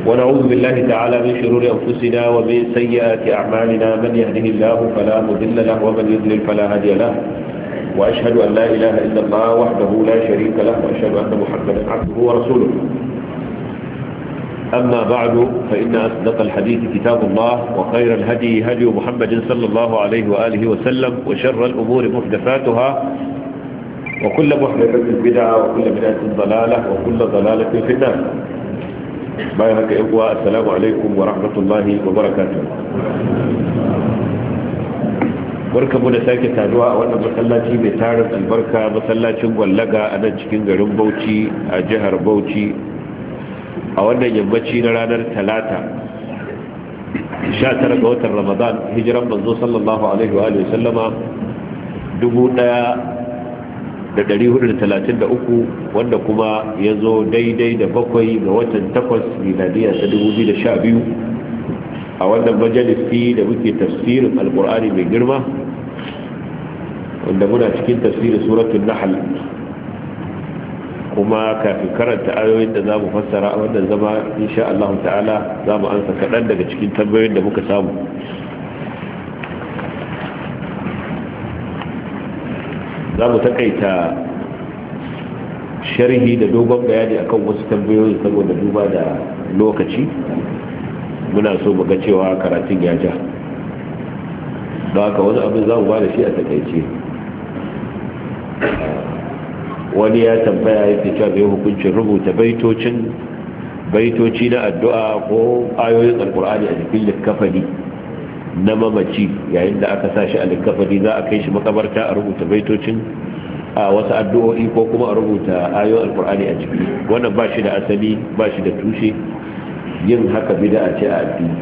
ونعوذ بالله تعالى من شرور أنفسنا ومن سيئات أعمالنا. من يهده الله فلا مضل له ومن يضلل فلا هادي له، وأشهد أن لا إله إلا الله وحده لا شريك له، وأشهد أن محمدا عبده ورسوله. أما بعد، فإن أصدق الحديث كتاب الله، وخير الهدي هدي محمد صلى الله عليه وآله وسلم، وشر الأمور محدثاتها، وكل محدثة بدعة، وكل بدعة ضلالة، وكل ضلالة في النار. بايعك إخوة، السلام عليكم ورحمة الله وبركاته. barkamu da sake taruwa a wannan masallaci mai tarin albarka, masallacin gwallaga a nan cikin garin Bauchi a jihar Bauchi, a wannan yammaci na ranar talata 19 ga watan Ramadan, hijiran manzo sallallahu alaihi wa sallama 1433, wanda kuma ya zo daidai da 7 ga watan 8 miladiya ta 2012, a wannan majalisi da muke tafsirin alkur'ani mai girma, wanda muna cikin tafsirin suratul nahl. kuma kafin karanta ayoyin da za mu fassara a wannan zama, insha Allah ta'ala za mu ansa kaɗan daga cikin tambayoyin da muka samu. za mu takaita sharhi da dogon bayani akan wasu tambayoyi saboda duba da lokaci. Muna so mu ga cewa karatun ya ja, don haka wani abin za mu ba da shi a takaice. Wani ya tambaya yake cewa bai hukuncin rubuta baitoci na addu'a ko ayoyin alkur'ani a jikin likkafani na mamaci yayin da aka sa shi a likkafani, za a kai shi makabarta a rubuta baitocin a wasu addu'o'i ko kuma a rubuta ayoyin alkur'ani a jiki. Wannan ba shi da asali, ba shi da tushe. Yin haka bid'a ce a addini.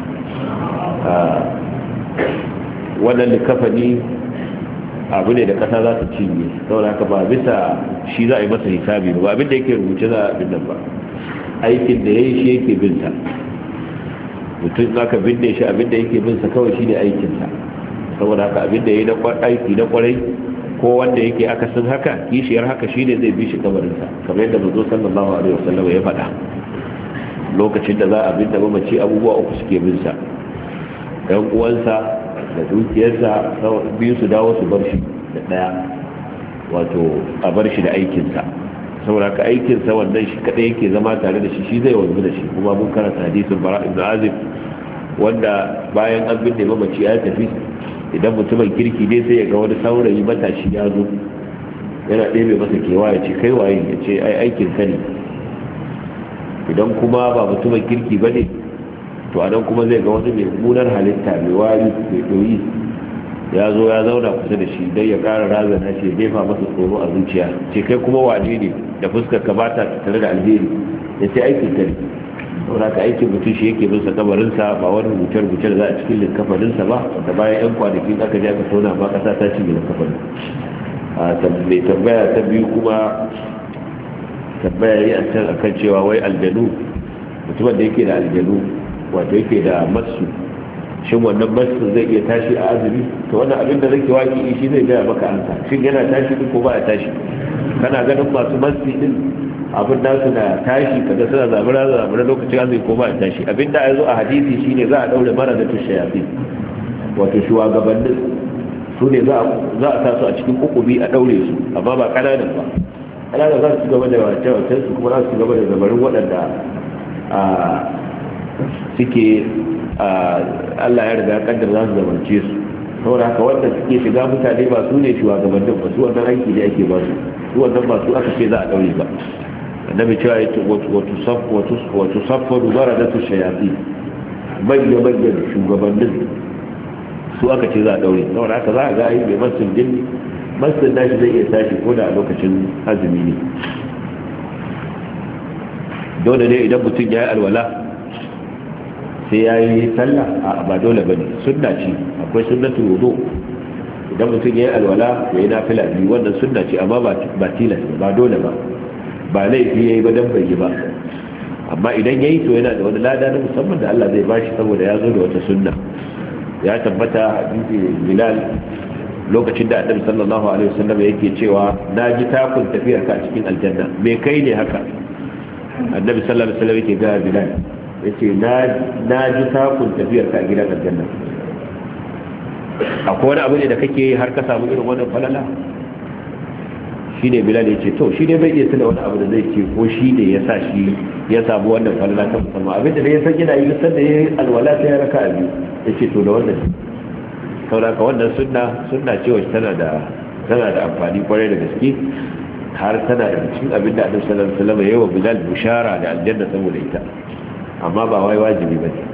Wannan likkafani abu ne da kasa za ta cinye, saboda haka ba bisa shi za a yi masa hisabi ba, abin da yake rubuce za a binnan ba, aikin da ya yi shi yake binsa. Mutum za ka binne shi, abin da yake binsa kawai shi ne aikinsa. Saboda haka abin da ya yi aiki na kwarai ko wanda yake akasin haka, kishiyar haka shi ne zai bi shi kabarinsa, kamar yadda manzo sallallahu alaihi wasallam ya faɗa. Lokacin da za a binne mamaci, abubuwa uku suke binsa: ɗan uwansa da dukiyarsa biyu su dawo su bar shi da daya, wato a bar shi da aikinsa. saboda ka aikinsa wannan shi kadai yake zama tare da shi zai wanzu da shi. Kuma mun karanta hadisin Bara ibn Azib, wanda bayan an binne mamaci ya tafi, idan mutumin kirki ne sai ya ga wani saurayi matashi ya zo yana ɗebe masa kewa, ya ce kai waye, ya ce ai aikin ka ne. Idan kuma ba mutumin kirki ba ne, to anan kuma zai ga wani mai munar halitta, mai wari, mai doyi, ya zo ya zauna kusa da shi don ya kara razana shi, jefa masa tsoro a zuciya. Ce kai kuma wane ne da fuskar ka bata tare da alheri? Ya ce aikin ka ne. saboda ka aikin mutum shi yake bin sa kabarinsa, ba wani rubuce-rubuce da za a cikin linkafarinsa ba, wanda bayan yan kwanakin aka je aka tona ba kasa ta cinye linkafarin. Mai tambaya ta biyu kuma tambaya yi a kan cewa wai aljanu, mutumin da yake da aljanu, wato yake da masu, shin wannan masu zai iya tashi a azumi? To wannan abin da zai waki shi zai gaya maka ansa, shin yana tashi ko ba ya tashi? Kana ganin masu masu din abin da su na tashi, kaga suna zabura lokacin azumi ko ba ya tashi? Abin da ya zo a hadisi shine za a daure mara da tushayafi, wato shugabannin su ne za a sa su a cikin kukubi a daure su, amma ba kananan ba. Kananan za su gaba da wace su, kuma za su gaba da zabarin waɗanda suke Allah ya riga kaddar za su zamance su. saboda haka wanda suke shiga mutane ba su ne shugabannin ba, su wannan aiki da ake ba su wannan ba su aka ce za a daure ba. Annabi cewa ya ce wato saffaru baradatu shayatin, manyan shugabannin su aka ce za a daure. saboda haka za a ga ai mai masun jinni, masun nashi zai iya tashi ko da a lokacin azumi ne. Dole ne idan mutum ya yi alwala sai ya yi sallah? ba dole ba ne, sunna ce. Akwai sunnatul wudu, idan mutum ya yi alwala ya yi nafila biyu, wannan sunna ce, amma ba tilas, ba dole ba, ba laifi ya yi ba dan bai yi ba. amma idan ya yi to yana da wani lada na musamman da Allah zai bashi saboda ya zo da wata sunna. Ya tabbata hadisi Bilal lokacin da Annabi sallallahu alaihi wasallam yake cewa na ji takun tafiyar ka a cikin aljanna, me kai ne haka? Annabi sallallahu alaihi wasallam yake ga Bilal, yace na ji takun tafiyar ka a gidan aljanna. akwai wani abu ne da kake yi har ka samu irin wannan falala? shi ne Bilal ya ce to shi ne bai iya tuna wani abu da zai ce ko shi ne ya sa shi ya samu wannan falala ta musamman. Abin da ya san yana yi san da ya yi alwala ta ya raka a biyu, ya ce to da wannan sauraka wannan sunna ce wacce tana da amfani kwarai da gaske, har tana da cikin abin da Annabi sallallahu alaihi wasallam ya yi wa Bilal bushara da aljanna saboda ita, amma ba wai wajibi ba ne.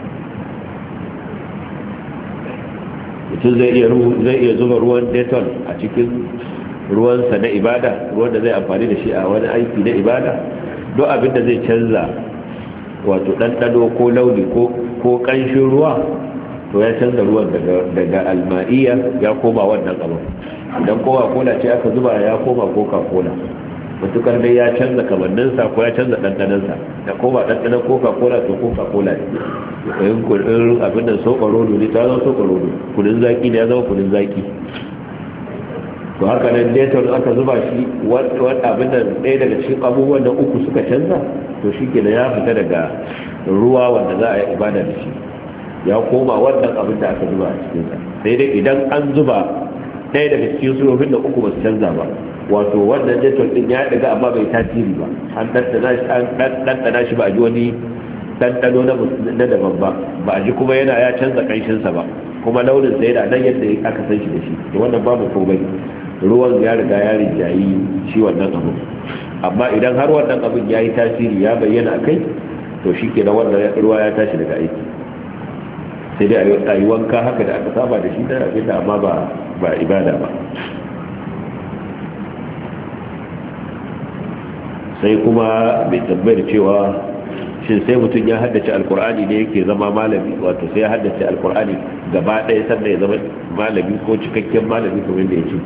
mutum zai iya zuba ruwan Dettol a cikin ruwansa na ibada, ruwan da zai amfani da shi a wani aiki na ibada, don abin da zai canza wato ɗanɗano ko launi ko ƙanshin ruwa, to ya canza ruwan daga almaiya ya koma wannan abu. idan coca-cola ce aka zuba ya koma coca-cola, matukar dai ya canza kamanninsa ko ya canza ɗanɗanansa, da koma ɗanɗanan coca-cola to coca-cola ne. in kudin abin da soɓarodo ne ta zama soɓarodo, kudin zaki ne ya zama kudin zaki. to haka nan Dettol aka zuba shi wani abin da ɗaya daga cikin abubuwan da uku suka canza, to shi ke ya fita daga ruwa wanda za a yi ibada da shi, ya koma wannan abin da aka zuba a cikinsa. sai dai idan an zuba ɗaya daga cikin surofin da uku ba su canza ba, wato wannan Dettol ɗin ya ɗaga amma bai tasiri ba, an ɗanɗana shi ba a ji wani ɗanɗano na daban ba a ji kuma ya canza ƙanshinsa ba, kuma launinsa yana nan yadda aka san shi da shi, da wannan babu komai, ruwan ya riga ya rinjayi shi wannan abu. amma idan har wannan abin ya yi tasiri ya bayyana a kai, to shi ke da wannan ruwa ya tashi daga aiki, sai dai a yi wanka haka da aka saba da shi da abin da amma ba ibada ba. sai kuma mai tambayar cewa shin sai mutum ya haddace alkur'ani ne yake zama malami, wato sai ya haddace alkur'ani gaba ɗaya sannan ya zama malami ko cikakken malami kamar da ya ce.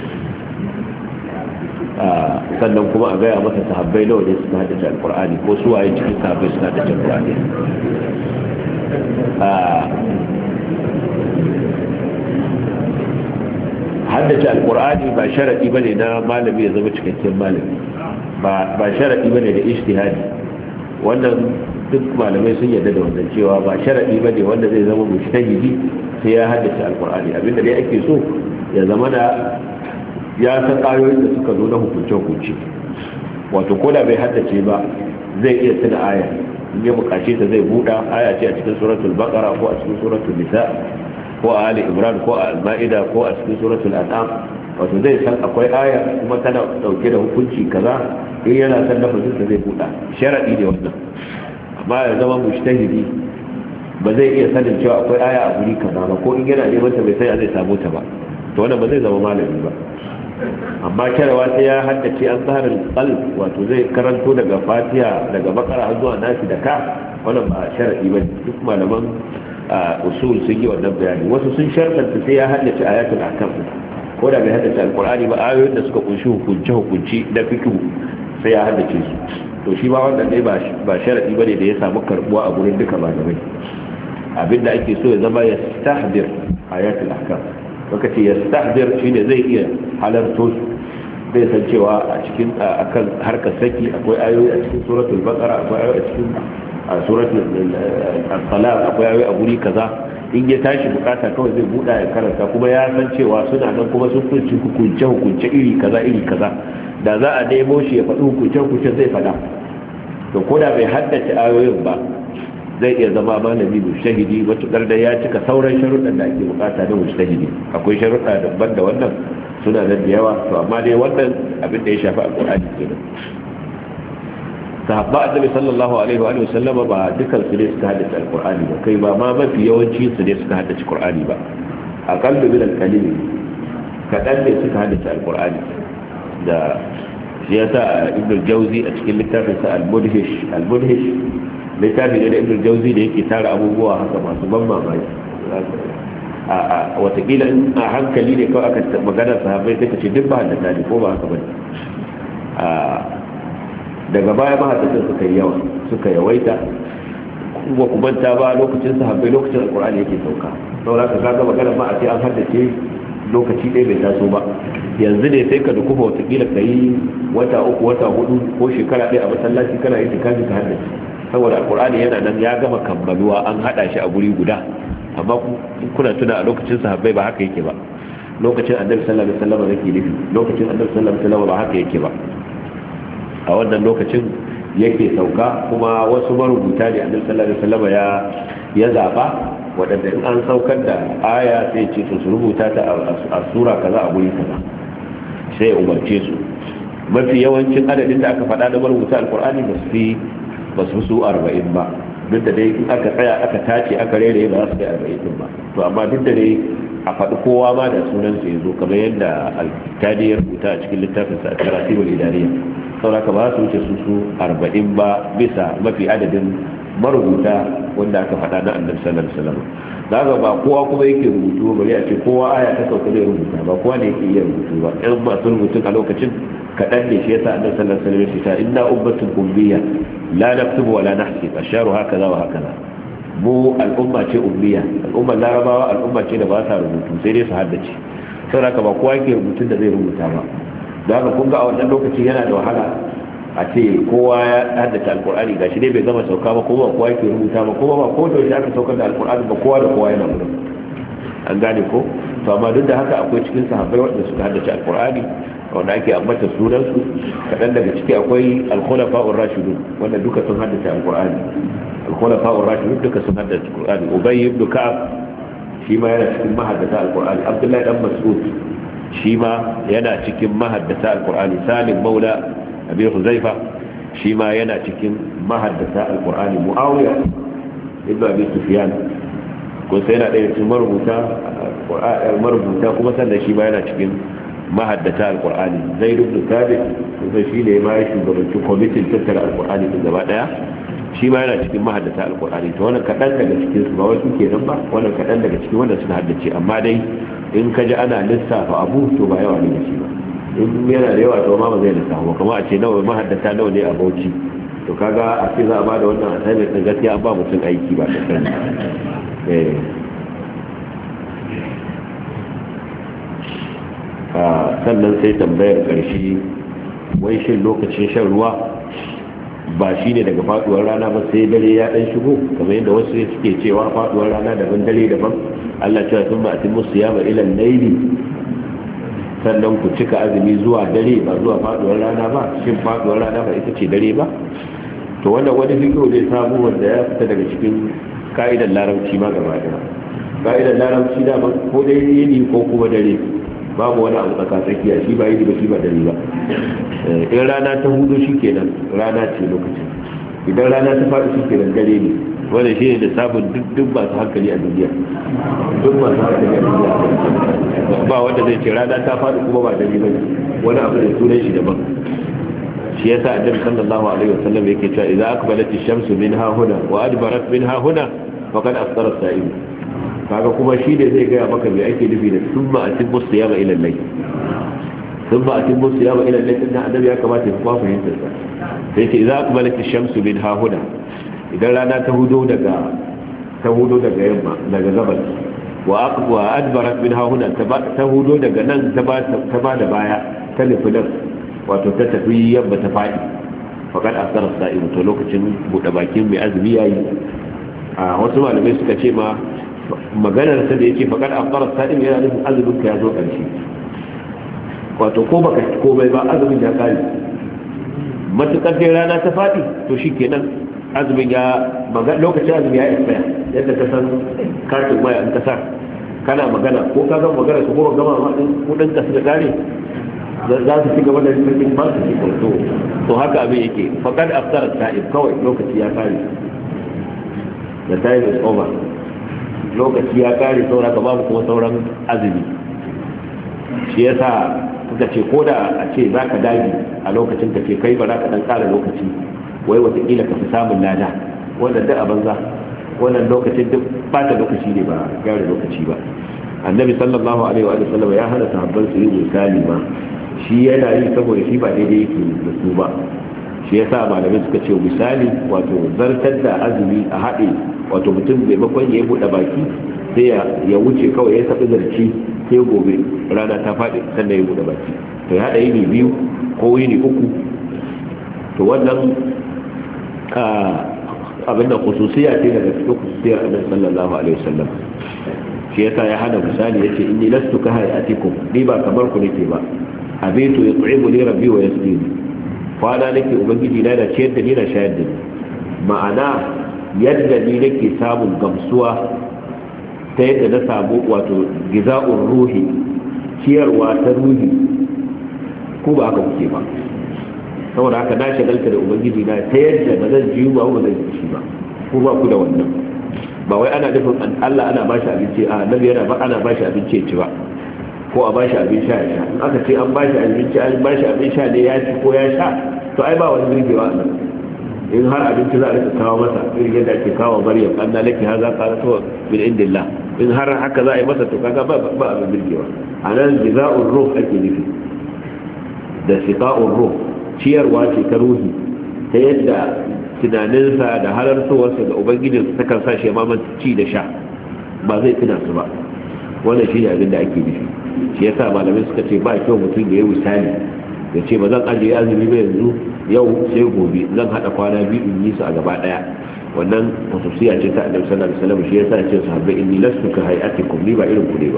sannan kuma a gaya masa sahabbai nawa ne suka haddace alkur'ani, ko su waye cikin sahabbai suka haddace alkur'ani. haddace alkur'ani ba sharadi bane na malami ya zama cikakken malami, ba sharadi bane da ijtihadi. wannan duk malamai sun yarda da wannan cewa ba sharadi bane wanda zai zama mujtahidi sai ya haddace alkur'ani. abinda dai ake so ya zama da ya san ayoyin da suka zo na hukunce-hukunce, wato ko da bai haddace ba zai iya tuna aya, in ya bukace ta zai buɗa aya ce a cikin suratul baqara ko a cikin suratul nisa ko a ali imran ko a al-ma'ida ko a cikin suratul an'am, wato zai san akwai aya kuma tana dauke da hukunci kaza, in yana san lafazin da zai buɗa. sharadi ne wannan, amma ya zama mujtahidi ba zai iya sanin cewa akwai aya a guri kaza ba, ko in yana neman ta bai sai zai samu ta ba, to wannan ba zai zama malami ba. amma kyarawa sai ya haddace an tsarin qalb, wato zai karanto daga fatiha daga bakara har zuwa nasi da ka, wannan ba sharadi ba. duk malaman usul sun yi wannan bayani. wasu sun sharɗanta sai ya haddace ayatul ahkam, ko da bai haddace alqur'ani ba, ayoyin da suka kunshi hukunci da fiqh sai ya haddace su. to shi ba wannan dai ba sharadi bane da ya samu karbuwa a gurin duka malamai. abinda ake so ya zama ya tahdir ayatul ahkam, baka ce ya stahdir shine zai iya halarto su, zai san cewa a cikin akan harkar saki akwai ayoyi a cikin suratul baqara, akwai ayoyi a cikin suratul al-talaq, akwai ayoyi a guri kaza. in ya tashi bukata kawai zai buɗa ya karanta, kuma ya san cewa suna nan kuma sun kunci hukunce iri kaza, da za a nemo shi ya faɗi hukunce zai faɗa. to ko da bai haddace ayoyin ba zai iya zama malami mujtahidi, matukar da ya cika sauran sharuɗan da ake bukata na mujtahidi. akwai sharuɗa daban da wannan suna nan da yawa, to amma dai wannan abin da ya shafi alqur'ani kenan. sahabba annabi sallallahu alaihi wa sallam ba dukan su ne suka haddace alqur'ani ba, kai ba ma mafi yawanci su ne suka haddace qur'ani ba, aqallu min al-qalil kadan ne suka haddace alqur'ani. da shi yasa ibnu jawzi a cikin littafin sa al-mudhish littafi ne da ibn jauzi da yake tara abubuwa haka masu ban mamaki. a watakila in a hankali ne kawai aka magana sahabbai sai ka ce duk ba haddata ne, ko ba haka bane. daga baya mahaddatan suka yi yawa, suka yawaita, kuma ku manta ba lokacin sahabbai lokacin alkur'ani yake sauka, saboda ka kaga magana ma a ce an haddace lokaci ɗaya bai taso ba. yanzu ne sai ka dukufa watakila ka yi wata uku wata hudu ko shekara ɗaya a masallaci kana yi tikafi ka haddace. saboda alqur'ani yana nan ya gama kammaluwa an hada shi a guri guda. amma kuna tuna a lokacin sahabbai ba haka yake ba, lokacin annabi sallallahu alaihi wasallam yake nufi, lokacin annabi sallallahu alaihi wasallam ba haka yake ba. A wannan lokacin yake sauka, kuma wasu marubuta ne annabi sallallahu alaihi wasallam ya zaba wadanda in an saukar da aya sai ce su rubuta ta a sura kaza a guri kaza, sai ya umarce su. mafi yawancin adadin da aka faɗa da marubuta alqur'ani ba su 40 ba, duk da dai in aka tsaya aka tace aka rere ba za su kai 40 din ba. To amma duk da dai a faɗi kowa ma da sunan su yazo kamar yadda al-Tadi ya rubuta a cikin littafin sa At-Taratibul Idariyya, saboda ba su wuce su 40 ba bisa mafi adadin marubuta wanda aka faɗa na Annabi sallallahu alaihi wasallam. Daga ba kowa kuma yake rubutu bari a ce kowa aya ta sauka zai rubuta, ba kowa ne yake iya rubutu ba. Ɗan masu rubutun a lokacin kaɗan ne, shi yasa Annabi sallallahu alaihi wasallam ya ce inna ummatun ummiyya la naktubu wa la nahsib asharu hakaza wa hakaza. Mu al'umma ce ummiya, al'ummar larabawa al'umma ce da ba sa rubutu sai dai su haddace, saboda haka ba kowa yake rubutun da zai rubuta ba. da haka kun ga a wannan lokaci yana da wahala a ce kowa ya haddace alkur'ani gashi dai bai gama sauka ba, kuma kowa yake rubuta ba, kuma ba ko da shi aka saukar da alkur'ani ba kowa da kowa yana wurin, an gane ko. To amma duk da haka akwai cikin sahabbai wanda suka haddace alkur'ani wanda ake ambata sunansu, kaɗan daga ciki akwai al-khulafa'ur rashidun wanda duka sun haddace alkur'ani. al-khulafa'ur rashidun duka sun haddace alkur'ani. Ubay ibn Ka'ab shi ma yana cikin mahaddata alkur'ani. Abdullahi dan Mas'ud shi ma yana cikin mahaddata alkur'ani. Salim maula Abi Huzaifa shi ma yana cikin mahaddata alkur'ani. Muawiya ibn Abi Sufyan ko sai yana ɗaya cikin marubuta kuma sannan shi ma yana cikin mahaddata alkur'ani. Zaid ibn Thabit kuma shi ne ma ya shugabanci kwamitin tattara alkur'ani din gaba daya, shi ma yana cikin mahaddata alkur'ani. To wannan kaɗan daga cikin su ba wasu kenan ba, wannan kaɗan daga cikin wanda suka haddace. Amma dai in ka ji ana lissafa abu to ba yawa ne da shi ba, in yana da yawa to ma ba zai lissafa ba. Kamar a ce nawa mahaddata nawa ne a Bauchi, to kaga a ce za a ba da wannan assignment din gaskiya an ba mutum aiki ba ta sani. Sannan sai tambayar karshe, wai shin lokacin shan ruwa ba shi ne daga faduwar rana ba sai dare ya dan shigo, kamar yadda wasu suke cewa faduwar rana daban dare daban. Allah cewa sun ma'atin musu yama ilan laili, sannan ku cika azumi zuwa dare ba zuwa faduwar rana ba. Shin faduwar rana ba ita ce dare ba? To wannan wani fikiyo zai samu wanda ya fita daga cikin ka'idar larabci ma gaba ɗaya. Ka'idar larabci da ko dai yini ko kuma dare, babu wani abu tsaka tsakiya, shi ba yini ba shi ba dare ba. In rana ta hudu shi kenan rana ce lokacin, idan rana ta faɗi shi kenan dare ne. wanda shi ne da sabon duk masu hankali a duniya, duk masu hankali a duniya ba wanda zai ce rana ta faɗi kuma ba dare ba, wani abu da sunan shi daban. shi yasa annabi sallallahu alaihi wasallam yake cewa idza aqbalat ash-shamsu min hahuna wa adbarat min hahuna faqad aftara as-sa'im. kaga kuma shi ne zai gaya maka me ake nufi da summa atimmu siyama ila al-layl. summa atimmu siyama ila al-layl din annabi ya kamata ya kuma fahimta sa. sai ce idza aqbalat ash-shamsu min hahuna, idan rana ta hudo daga yamma daga gabas, wa adbarat min hahuna, ta hudo daga nan ta ba da baya ta nufi nan, wato ta tafi yamma ta faɗi, faƙar asar sa'iru, to lokacin buɗe bakin mai azumi ya yi. A wasu malamai suka ce ma maganar sa da yake faƙar asar sa'iru yana nufin azumin ka ya zo ƙarshe, wato ko baka komai ba azumin ya ƙare. matuƙar dai rana ta faɗi to shi kenan azumin ya lokacin azumi ya isa, yadda ka san katin waya in ka sa kana magana ko ka gama magana ko ba gama ma kudin ka suka ƙare za su ci gaba da rikin ba su ci kwanto. To haka abin yake, faƙad aftar ta'ib, kawai lokaci ya kare, the time is over, lokaci ya kare, saura ka babu kuma sauran azumi. shi yasa suka ce ko da a ce za ka dage a lokacin ka ce kai ba za ka ɗan ƙara lokaci wai watakila ka fi samun lada, wannan duk a banza, wannan lokacin duk ba ta lokaci ne ba gyara lokaci ba. Annabi sallallahu alaihi wa sallam ya hana sahabban su yi misali ma, shi yana yi saboda shi ba daidai yake da su ba. shi yasa malamai suka ce misali wato zartar da azumi a haɗe, wato mutum maimakon ya buɗe baki sai ya wuce kawai ya taɓa zarci sai gobe rana ta faɗi sannan ya buɗe baki, to ya haɗa yini biyu ko yini uku, to wannan abin da khususiya ce daga cikin khususiyar annabi sallallahu alaihi wasallam. shi yasa ya hana misali yace inni lastu ka hayatikum, ni ba kamar ku nake ba, abitu yut'imu li rabbi wa yasqini, kwana nake ubangiji na da ciyar da ni na shayar da ni. ma'ana yadda ni nake samun gamsuwa ta yadda na samu wato giza'ur ruhi, ciyarwa ta ruhi, ko ba haka kuke ba. saboda haka na shagalta da ubangiji na ta yadda ba zan jiyu ba zan ji shi ba, ko ba ku da wannan. ba wai ana nufin Allah ana bashi abinci a nabi yana ba ana bashi abinci ya ci ba, ko a bashi abin sha ya sha. in aka ce an bashi abinci an bashi abin sha ne ya ci ko ya sha, to ai ba wani birgewa a nan. in har abinci za a rika kawo masa irin yadda ake kawo Maryam anna laki haza qalat huwa min indillah, in har haka za a yi masa to kaga ba abin birgewa. anan jaza'ur ruh ake nufi da siqa'ur ruh, ciyarwa ce ta ruhi ta yadda tunaninsa da halartowarsa ga ubangijinsa ta kan sa shi mamanta ci da sha, ba zai tuna su ba. wannan shi ne abin da ake nufi. shi yasa malamai suka ce ba kyau mutum da ya misali ya ce ba zan ajiye azumi ba yanzu, yau sai gobe zan hada kwana biyu in yi su a gaba daya. wannan khususiya ce ta annabi sallallahu alaihi wasallam. shi yasa ya ce sahabbai inni lastu ka hayatikum, ni ba irin ku ne ba.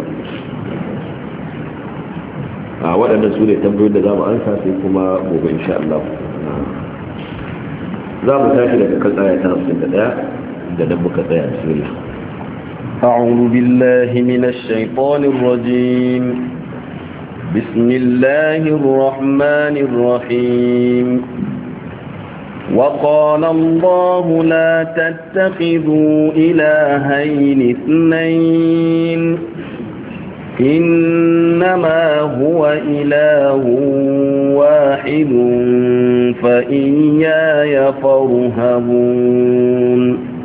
a waɗannan su ne tambayoyin da za mu ansa, sai kuma gobe insha Allah za mu tashi daga kan aya ta 51 da nan muka tsaya. bismillah. أعوذ بالله من الشيطان الرجيم. بسم الله الرحمن الرحيم. وقال الله لا تتخذوا إلهين اثنين إنما هو إله واحد فإياي فارهبون.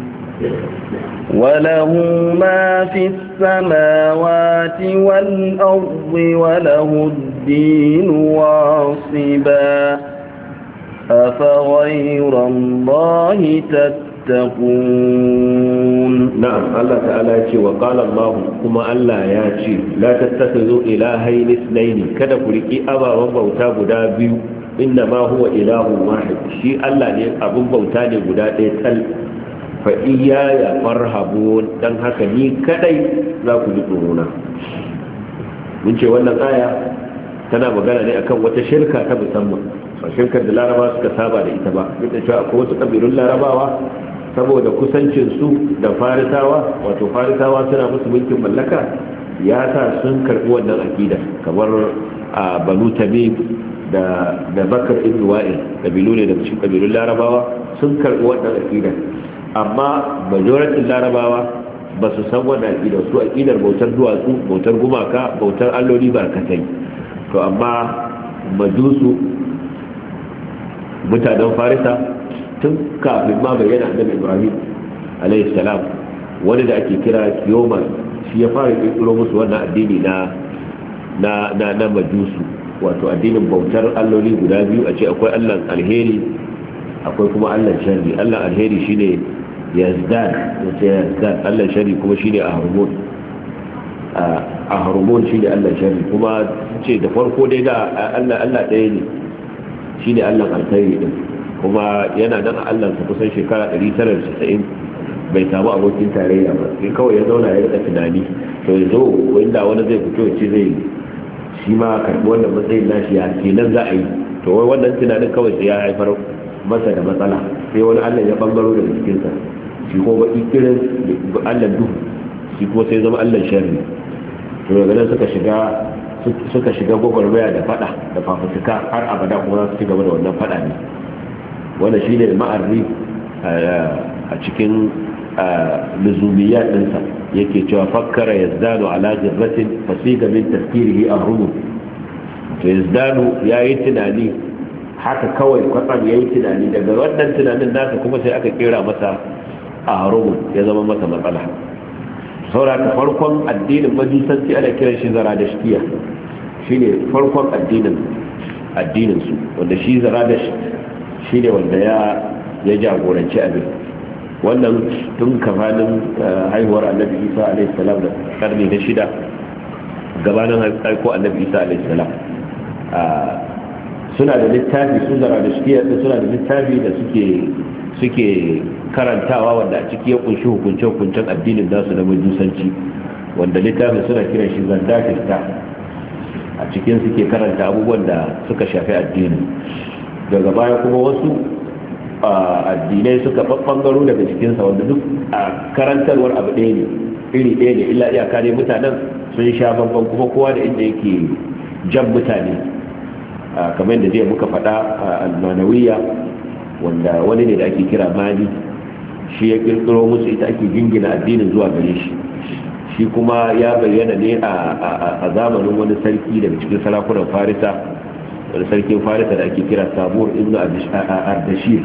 وله ما في السماوات والأرض وله الدين واصبا أفغير الله تتقون. نعم الله تعالى يقول وقال الله كما الله ياتي لا تتخذوا إلهين اثنين كذا كلكي أبا وبوتا غدا بيو إنما هو إله واحد شيء الله ne abun bauta ne guda ɗaya tal fa iyaya farhabun dan haka ni kadai za ku ji tsorona. mun ce wannan aya tana magana ne akan wata shirka ta musamman, ba shirkar da larabawa suka saba da ita ba. duk da cewa akwai wasu kabilun larabawa saboda kusancinsu da farisawa, wato farisawa suna musu mulkin mallaka, ya sa sun karbi wannan akida, kamar a banu tamim da bakar ibn wa'il, kabilu ne da cikin kabilun larabawa sun karbi wannan akida. amma majoratin larabawa ba su san wannan akida, su akidar bautar duwatsu, bautar gumaka, bautar alloli barkatai. to amma majusu mutanen farisa tun kafin ma bayyana annabi ibrahim alayhi salam, wani da ake kira kiyoman shi ya fara kirkiro musu wannan addini na majusu, wato addinin bautar alloli guda biyu. a ce akwai allah alheri akwai kuma allah sharri. allah alheri shine yazdan, allah sharri kuma shine ahrumun. ahrumun shine allah sharri. kuma ce da farko dai da allah ɗaya ne, shine allah alkhairi din, kuma yana nan a allansa kusan shekara 990 bai samu abokin tarayya ba. sai kawai ya zauna ya rika tunani, to ya zo wanda wani zai fito ya ce zai shi ma karbi wannan matsayin nashi, ya kenan za a yi. to wai wannan tunanin kawai sai ya haifar masa da matsala, sai wani allah ya bangaro daga cikinsa, shi ko baki kirin allah duhu, shi ko sai zama allah sharri. to daga nan suka shiga gwagwarmaya da fada da fafutuka har abada, kuma za su ci gaba da wannan fada ne. wanda shi ne ma'arri a cikin luzumiyya ɗinsa yake cewa fakkara yazdanu ala jirratin fasiga min tafkirihi ahrumu. to yazdanu ya yi tunani haka kawai kwatsam ya yi tunani, daga wannan tunanin nasa kuma sai aka kera masa ahrumu, ya zama masa matsala. sauraka farkon addinin majusanci ana kiran shi zaradashtiya, shi ne farkon addinin su, wanda shi zaradash shi ne wanda ya jagoranci abin. wannan tun kafanin haihuwar annabi isa alaihi salam da karni na 6 gabanin aiko annabi isa alaihi salam suna da littafi, sun zaradashtiya suna da littafi da suke karantawa wanda a ciki ya kunshi hukunce-hukuncen addinin nasu na majusanci, wanda littafin suna kiran shi zandakista. A cikin suke karanta abubuwan da suka shafi addini. Daga baya kuma wasu addinai suka ɓangaro daga cikinsa, wanda duk a karantarwar abu ɗaya ne, iri ɗaya ne, illa iyaka ne mutanen sun sha bambam, kuma kowa da inda yake jan mutane. Kamar yadda zai muka faɗa almanawiya, wanda wani ne da ake kira mali, shi ya kirkiro musu ita, ake jingina addinin zuwa gare shi. Shi kuma ya bayyana ne a zamanin wani sarki daga cikin sarakunan farisa, wani sarkin farisa da ake kira sabur ibn ardashir,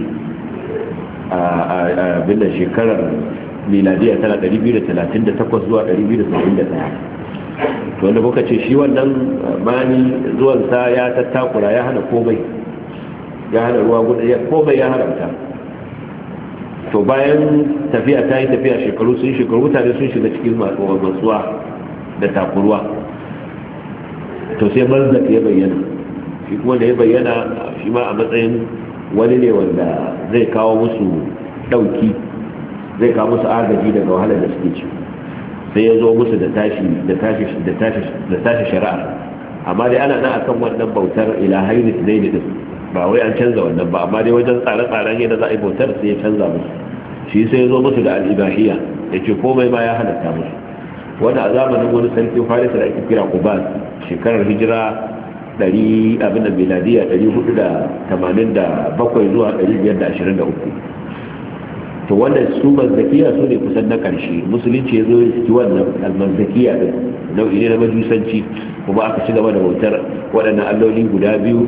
a binda shekarar miladiya tana 238 zuwa 271. to wanda muka ce shi wannan mani zuwansa ya tattakura, ya hana komai, ya hana ruwa guda, komai ya haramta. to bayan tafiya ta yi tafiya, shekaru mutane sun shiga cikin matsuwa da takurwa. to sai marzak ya bayyana, shi kuma da ya bayyana shi ma a matsayin wani ne wanda zai kawo musu dauki, zai kawo musu agaji daga wahalar da suke ci. sai ya zo musu da tashi shari'a, amma dai ana nan akan wannan bautar ilahai ne din, ba wai an canza wannan ba, amma dai wajen tsare-tsaren yadda za a yi bautar sai ya canza musu. shi sai ya zo musu da al'ibahiyya, ya ce komai ma ya halatta musu. wanda a zamanin wani sarkin farisa da ake kira kubas, shekarar hijira 100 abin da miladiya 487 zuwa 523. to wanda su mazdakiya su ne kusan na ƙarshe. musulunci ya zo ya ci wannan almazdakiya din, nau'i ne na majusanci, kuma aka ci gaba da bautar waɗannan alloli guda biyu,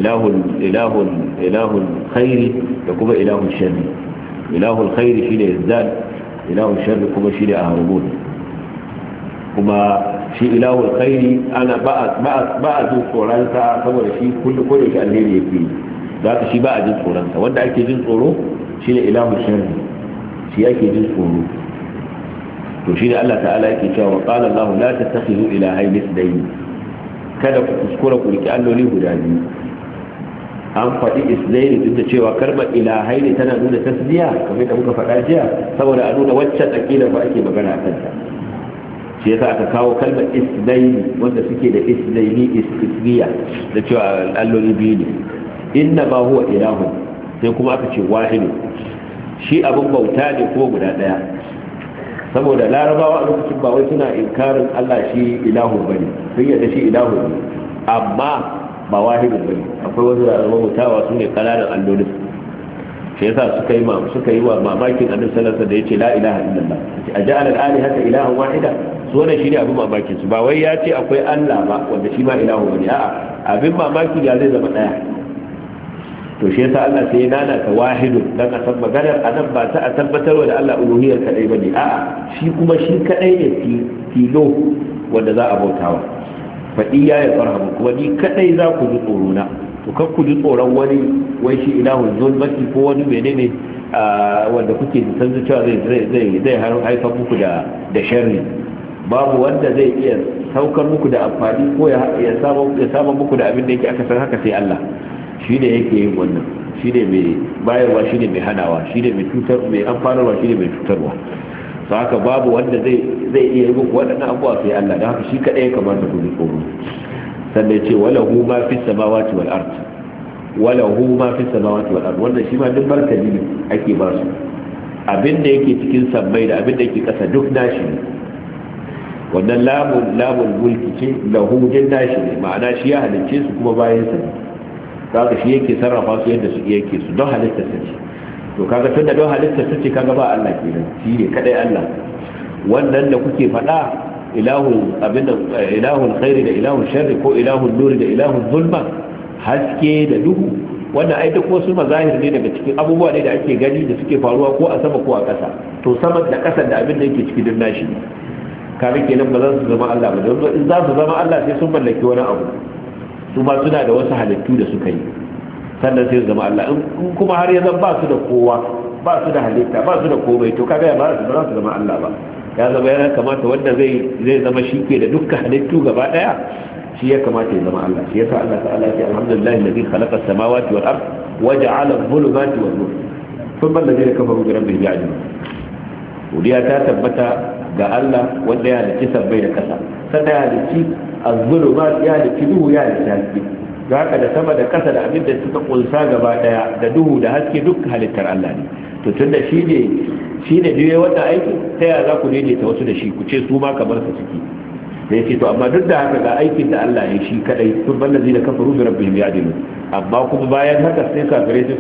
ilahun khairi da kuma ilahun sharri. ilahun khairi shine yazdad, ilahun sharri kuma shine aharubun. kuma shi ilahun khairi ana ba a jin tsoronsa, saboda shi kullu ko da shi alheri yake, za ka shi ba a jin tsoronsa. wanda ake jin tsoro shine ilahun sharri, shi ake jin tsoro. to shi ne Allah ta'ala yake cewa wa qala Allah la tattakhidhu ilahayn ithnayn, kada ku kuskura ku riki alloli guda biyu. an faɗi ithnayn duk da cewa kalmar ilahayn tana nuna tasdiya, kamar da muka faɗa jiya, saboda a nuna waccan aqida ba ake magana a kanta. shi yasa aka kawo kalmar ithnayn wanda suke da ithnaini istisniya, da cewa alloli biyu ne. inna ma huwa ilahun, sai kuma aka ce wahidu, shi abin bauta ne kuma guda daya. saboda larabawa a lokacin ba wai suna inkarin Allah shi ilahu bane, sun yadda shi ilahu ne, amma ba wahidu bane. akwai wasu larabawa bautawa su ne kananan allolin. shi yasa suka yi wa mamakin annabi sallallahu alaihi wasallam da yace la ilaha illallah, a ja'ala al-alihata ilahan wahida. su wannan shi ne abin mamakin su, ba wai ya ce akwai Allah ba wanda shi ma ilahu bane, a'a abin mamaki ya zai zama daya. to shi yasa Allah sai ya nana ta wahidun, dan a san maganar anan ba ta a tabbatar da Allah uluhiyyar kadai bane, a'a shi kuma shi kadai ne tilo wanda za a bautawa. fa iya ya farhamu, kuma ni kadai za ku ji tsoro na. to kar ku ji tsoron wani wai shi ilahul zulmati ko wani menene wanda kuke san cewa zai haifar muku da sharri. babu wanda zai iya saukar muku da amfani ko ya saba muku da abin da yake aka san haka sai Allah. shi ne yake yin wannan, shi ne mai bayarwa, shi ne mai hanawa, shi ne mai amfanarwa, shi ne mai cutarwa. sau haka babu wanda zai iya yi muku waɗannan abuwa sai Allah, da haka shi kaɗai ya kamata ku ji tsoro. sannan ce walahu ma fi samawati wal ard, walahu ma fi samawati wal ard, wannan shi ma duk martani ne ake ba su. abin da yake cikin sammai da abin da yake ƙasa duk nashi ne. wannan lamun mulki ce, lahu jin nashi ne, ma'ana shi ya halicce su kuma bayan sa ne. kaga shi yake sarrafa su yadda su yake su, don halitta su ce. to kaga tunda don halitta su ce, kaga ba Allah kenan, shi ne kadai Allah. wannan da kuke faɗa ilahul khairi da ilahul sharri, ko ilahul nuri da ilahul zulma, haske da duhu, wannan ai duk wasu mazahir ne daga cikin abubuwa ne da ake gani da suke faruwa ko a sama ko a ƙasa. to sama da ƙasa da abin da yake ciki din nashi ne. kaga kenan ba za su zama Allah ba, don in za su zama Allah sai sun mallaki wani abu. su ma suna da wasu halittu da suka yi, sannan sai su zama Allah. in kuma har ya zama ba su da kowa, ba su da halitta, ba su da komai, to kaga ya ba su zama Allah ba. ya zama yana kamata wanda zai zama shi ke da dukkan halittu gaba daya, shi ya kamata ya zama Allah. shi yasa Allah ta'ala ya ce alhamdulillahi alladhi khalaqa as-samawati wal ard wa ja'ala adh-dhulumati wan nur. sun ballaje da kafaru bi rabbihim ya'dilun godiya ta tabbata ga Allah wanda ya halicci sabbai da kasa sannan ya halicci az-zulumat ya halicci duhu ya halicci haske ga haka da sama da kasa da abin da suka kunsa gaba daya da duhu da haske duk halittar Allah ne to tunda shi ne biye wannan aiki ta yaya za ku daidaita wasu da shi ku ce su ma kamar su suke da yake to amma duk da haka ga aikin da Allah ya shi kadai sun ballazi da kafaru bi rabbihim ya'dilun amma kuma bayan haka sai kafirai su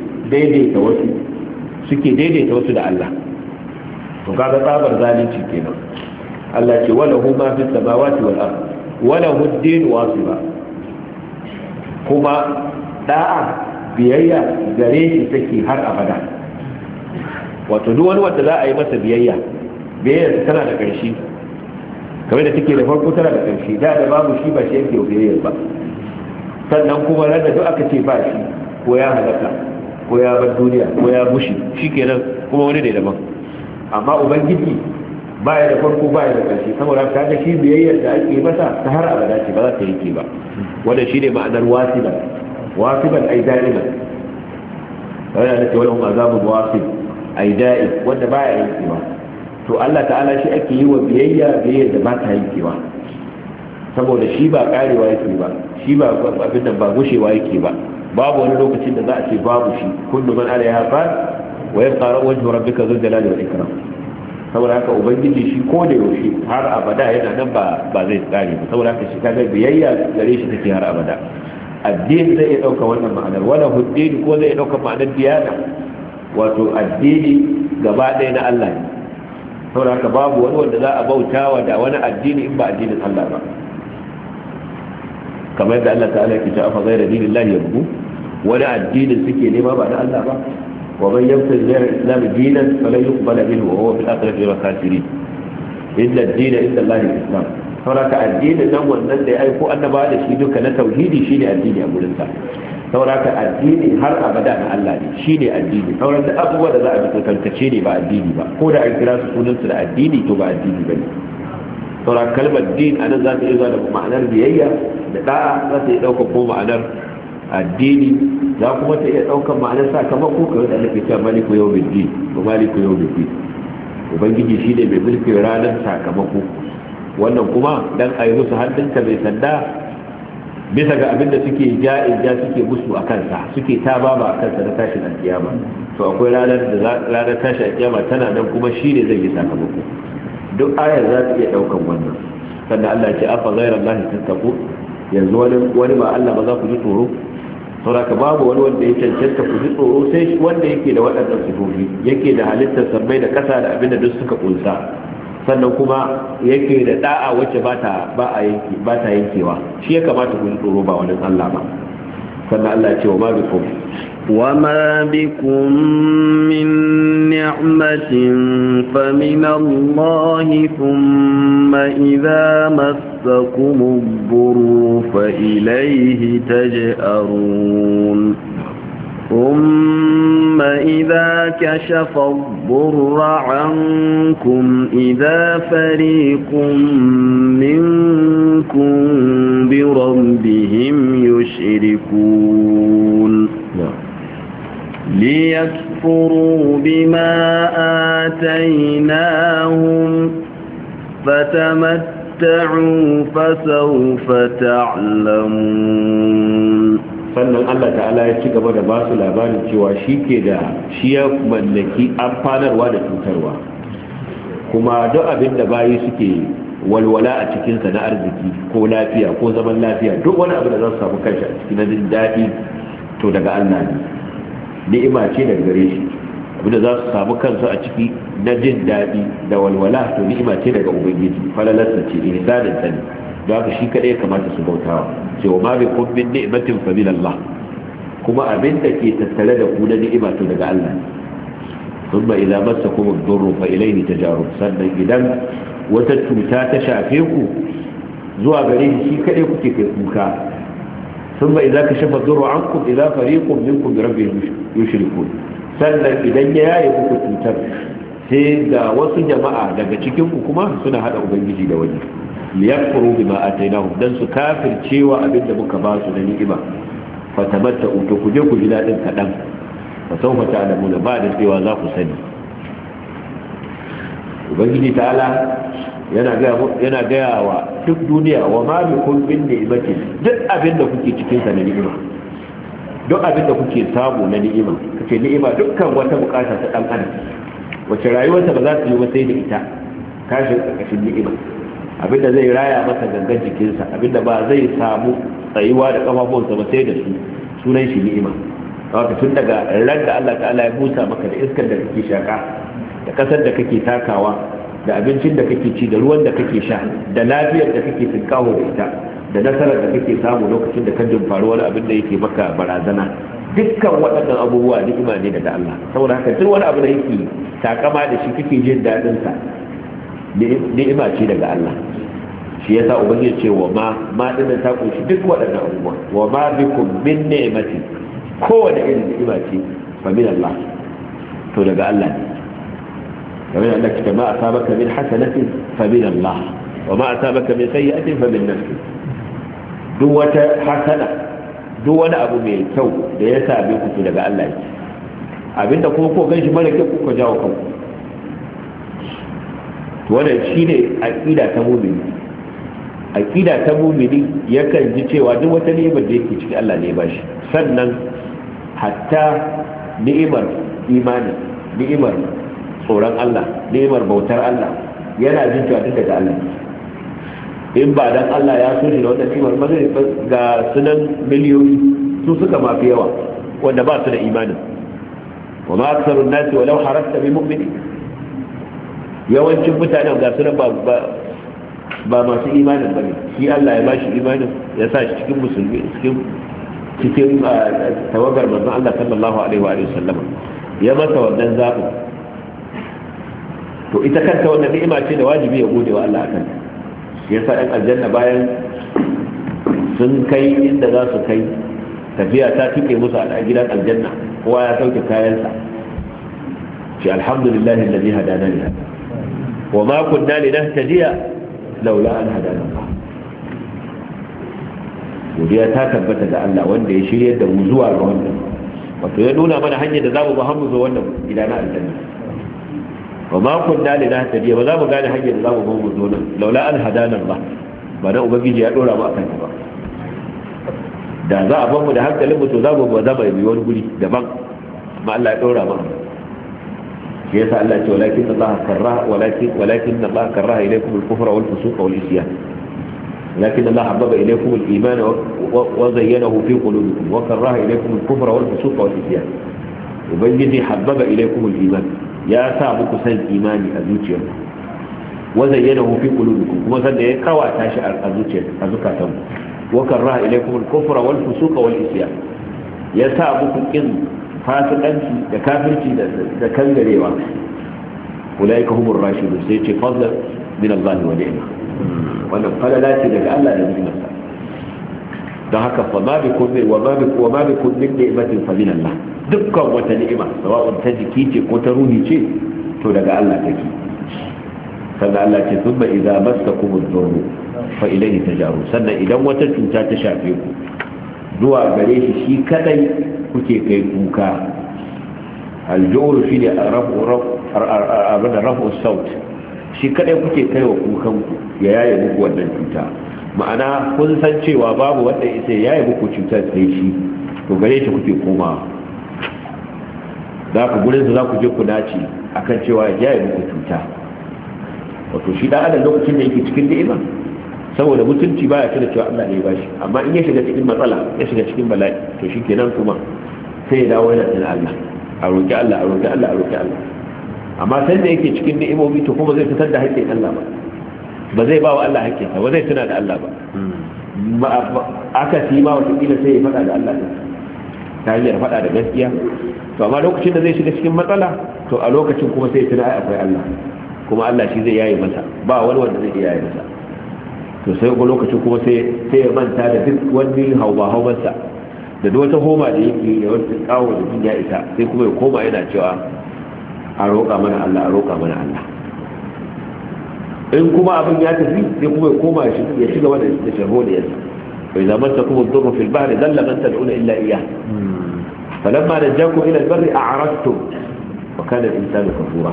suke daidaita wasu da Allah to kaga tsabar zalunci kenan Allah ce wala hu ma fis samawati wal ard wala hu ad-din wasiba kuma da'a biyayya gare shi take har abada wato duk wani wanda za a yi masa biyayya tana da ƙarshe kamar da take da farko tana da ƙarshe da babu shi ba shi yake biyayya ba sannan kuma ran da duk aka ce ba shi ko ya halaka ko ya bar duniya ko ya bushi shikenan kuma wani ne daban amma ubangiji baya da farko baya da ƙarshe saboda ka ga shi biyayyar da ake masa ta har abada ce ba za ta yake ba wanda shine ma'anar wasiban ay da'iman wanda ne wala hum azabun wasib ay da'i wanda baya yankewa to Allah ta'ala shi ake yi wa biyayyar da ba ta yankewa saboda shi ba karewa yake ba shi ba abin nan ba gushewa yake ba babu wani lokacin da za a ce babu shi kullu man alaiha fan wa yabqa wajhu rabbika dhul jalali wal ikram saboda haka ubangiji shi ko da yaushe har abada yana nan ba zai tsare ba saboda haka shi kaga biyayya gare shi take har abada addini zai iya dauka wannan ma'anar wala huddini ko zai iya dauka ma'anar diyana wato addini gaba ɗaya na Allah ne saboda haka babu wani wanda za a bautawa da wani addini in ba addinin Allah ba kamar da Allah ta'ala ke cewa fa ghayra dinillahi yabghu wani addinin suke nema ba na Allah ba ومن يبتغي غير الاسلام دينا فلن يقبل منه وهو في الاخره من الخاسرين ان الدين عند الله الاسلام saboda addinin nan wannan da ya aiko annaba da shi duka na tauhidi shine addini a gurin sa saboda addini har abada na Allah ne shine addini sauran da abubuwa da za a bi kankace ne ba addini ba ko da an kira su sunan su da addini to ba addini bane saboda kalmar din anan za ta iya zuwa da ma'anar biyayya da da'a za ta iya daukar ko ma'anar addini za kuma ta iya ɗaukar ma'anar sakamako kawai da ake cewa maliku yau biddi ko maliku yau biddi ubangiji shi ne mai mulkin ranar sakamako wannan kuma dan a yi musu hannunka mai sanda bisa ga abin da suke ja'in ja suke musu a kansa suke ta baba a kansa na tashin alkiyama to akwai ranar tashin alkiyama tana nan kuma shi ne zai yi sakamako duk ayar za ta iya ɗaukar wannan sannan Allah ya ce afa ghayra Allah tattaqu yanzu wani ba Allah ba za ku ji tsoro sauraka babu wani wanda ya cancanta ku ji tsoro sai wanda yake da waɗannan sifofi yake da halittar sammai da ƙasa da abin da duk suka kunsa sannan kuma yake da da'a wacce ba ta yankewa shi ya kamata ku ji tsoro ba wani Allah ba sannan Allah ya ce wa ma bikum وما بكم من نعمة فمن الله ثم إذا مسكم الضر فإليه تجأرون ثم إذا كشف الضر عنكم إذا فريق منكم بربهم يشركون ليكفروا بما آتيناهم فتمتعوا فسوف تعلمون sannan Allah ta'ala ya ci gaba da ba su labarin cewa shi ke da shi ya mallaki amfanarwa da cutarwa kuma duk abin da bayi suke walwala a cikinsa na arziki ko lafiya ko zaman lafiya duk wani abu da za su samu kanshi a cikin na jin daɗi to daga Allah ne ni'ima ce daga gare shi abinda za su samu kansu a ciki na jin daɗi da walwala to ni'ima ce daga ubangiji falalarsa ce ihsanin sani don haka shi kaɗai ya kamata su bautawa cewa ma bi kun min ni'matin fa min Allah kuma abin da ke tattare da ku na ni'ima to daga Allah ne thumma idza massakum ad-durru fa ilayhi tajarun sannan idan wata cuta ta shafe ku zuwa gare shi kaɗai kuke kai kuka ثم إذا كشف الضر عنكم إذا فريق منكم بربهم يشركون sannan idan ya yaye muku cutar sai ga wasu jama'a daga cikin ku kuma suna hada ubangiji da wani liyakfuru bima atainahum dan su kafircewa abinda muka ba su da ni'ima fatamatta to ku je ku ji dadin kadan fa sawfa ta'lamuna ba da cewa za ku sani. ubangiji ta'ala yana gaya wa duk duniya wa ma bikum min ni'matin, duk abin da kuke cikin sa na ni'ima, duk abin da kuke samu na ni'ima, kace ni'ima dukkan wata bukata ta dan adam wace rayuwarsa ba za ta yi ba sai da ita, kashin karkashin ni'ima, abinda zai raya masa gangan jikinsa, abinda ba zai samu tsayuwa da kafafunsa ba sai da su, sunan shi ni'ima. Haka tun daga ran da Allah ta'ala ya busa maka da iskar da kake shaka, da kasar da kake takawa, da abincin da kake ci, da ruwan da kake sha, da lafiyar da kake tinkawo da ita, da nasarar da kake samu lokacin da ka faru wani abin da yake maka barazana, dukkan waɗannan abubuwa ni'ima ne daga Allah. Saboda haka duk wani abu da yake takama da shi kake jin daɗin sa ni'ima ce daga Allah. Shi yasa ubangiji ce wa ma dinnan ta kunshi duk waɗannan abubuwa, wa ma bikum min ni'mati, kowane irin ni'ima ce fa min Allah, to daga Allah ne. kamar Allah kita ma asabaka min hasanatin fa min Allah, wa ma asabaka min sayyi'atin fa min nafsik. Duk wata hasana, duk wani abu mai kyau da ya same ku daga Allah ne, abinda kuma ko ganshi mara kyau ku jawo kanku. Wannan shine aqida ta mu'mini. Aqida ta mu'mini yakan ji cewa duk wata ni'imar da yake ciki Allah ne ya bashi. Sannan hatta ni'imar imani, ni'imar tsoron Allah, ni'imar bautar Allah, yana jin cewa duk daga Allah. In ba dan Allah ya so shi da wannan ni'imar ba zai ga sunan miliyoyi su suka mafi yawa wanda ba su da imanin. wa ma aksarun nasi walau harasta bi mu'mini, yawancin mutanen ga sunan ba masu imanin bane. Shi Allah ya bashi imanin, ya sa shi cikin musulmi, cikin tawagar manzon Allah sallallahu alaihi wa sallam, ya masa wannan zaɓi. To ita kanta wannan ni'ima ce da wajibi ya gode wa Allah akan. Yasa ɗan aljanna bayan sun kai inda za su kai, tafiya ta tuke musu a gidan aljanna, kowa ya sauke kayansa, ce alhamdulillahi alladhi hadana li hada wa ma kunna linahtadiya laula an hadana Allah. Godiya ta tabbata da Allah wanda ya shirye da mu zuwa ga wannan, wato ya nuna mana hanyar da zamu ba mu zo wannan gida na aljanna. wa ma kunna linahtadiya, ba za mu gane hanyar da zamu ba mu zo nan laula an hadana Allah, ba dan ubangiji ya dora mu akan ta ba. Da za a bamu da hankalin mu to za mu zama yi wani guri daban, amma Allah ya dora mu. shi yasa Allah ya ce walakin Allah karraha walakin Allah karraha ilaykum al-kufra wal fusuq wal isyan, lakin Allah habbaba ilaykum al-iman wa zayyanahu fi qulubikum wa karraha ilaykum al-kufra wal fusuq wal isyan. ubangiji habbaba ilaykum al-iman, ya sa muku san imani a zuciyarku, wa zayyanahu fi qulubikum, kuma sanda ya kawata shi a zuciyarku, a zukatanku. وكره إليكم الكفر والفسوق والإسيان، يسا أبوكم إن فاسقنتي دكافرتي دكنجريوا، أولئك هم الراشدون، سيتي فضلا من الله ونعمه. ونقل لا تلك ألا نبي مسا دهك فما بكم من نعمة فمن الله. دكا وتنعمة سواء تجكيتي وتروهيتي تلك ألا تكي. فإن الله ثم إذا مسكم الضر fa ilaihi tajaru, sannan idan wata cuta ta shafe ku zuwa gare shi kadai kuke kai kuka. aljuru shi ne rafu saut, shi kadai kuke kai wa kukan ku ya yaye muku wannan cuta. ma'ana kun san cewa babu wanda ya yaye muku cutar sai shi, to gare shi kuke komawa. za ku gurin za ku je ku dace akan cewa ya yaye muku cuta. wato shi da adam lokacin da yake cikin ni'ima, saboda mutunci baya tuna cewa Allah ne ya bashi, amma in ya shiga cikin matsala, ya shiga cikin bala'i, to shikenan kuma sai ya dawo yana tuna Allah, a roki Allah, a roki Allah, a roki Allah. amma sai da yake cikin ni'imomi to kuma zai fitar da haƙƙin Allah ba zai ba wa Allah haƙƙinsa, ba zai tuna da Allah ba. aka fi ma wata kila sai ya faɗa da Allah ta hanyar faɗa da gaskiya. to amma lokacin da zai shiga cikin matsala, to a lokacin kuma sai ya tuna ai akwai Allah, kuma Allah shi zai yaye masa, ba wani wanda zai yaye masa. to sai ga lokacin kuma sai ya manta da duk wani haumansa da duk wata homa da yake da wata kawo da jin ya isa, sai kuma ya koma yana cewa a roƙa mana Allah, a roƙa mana Allah. in kuma abin ya tafi sai kuma ya koma ya shiga wanda da shaho da yasa. bai zama ta kuma zurru fil bahri dalla man tad'una illa iyyah. falamma najjakum ila albarri a'radtum wa kana al-insanu kafura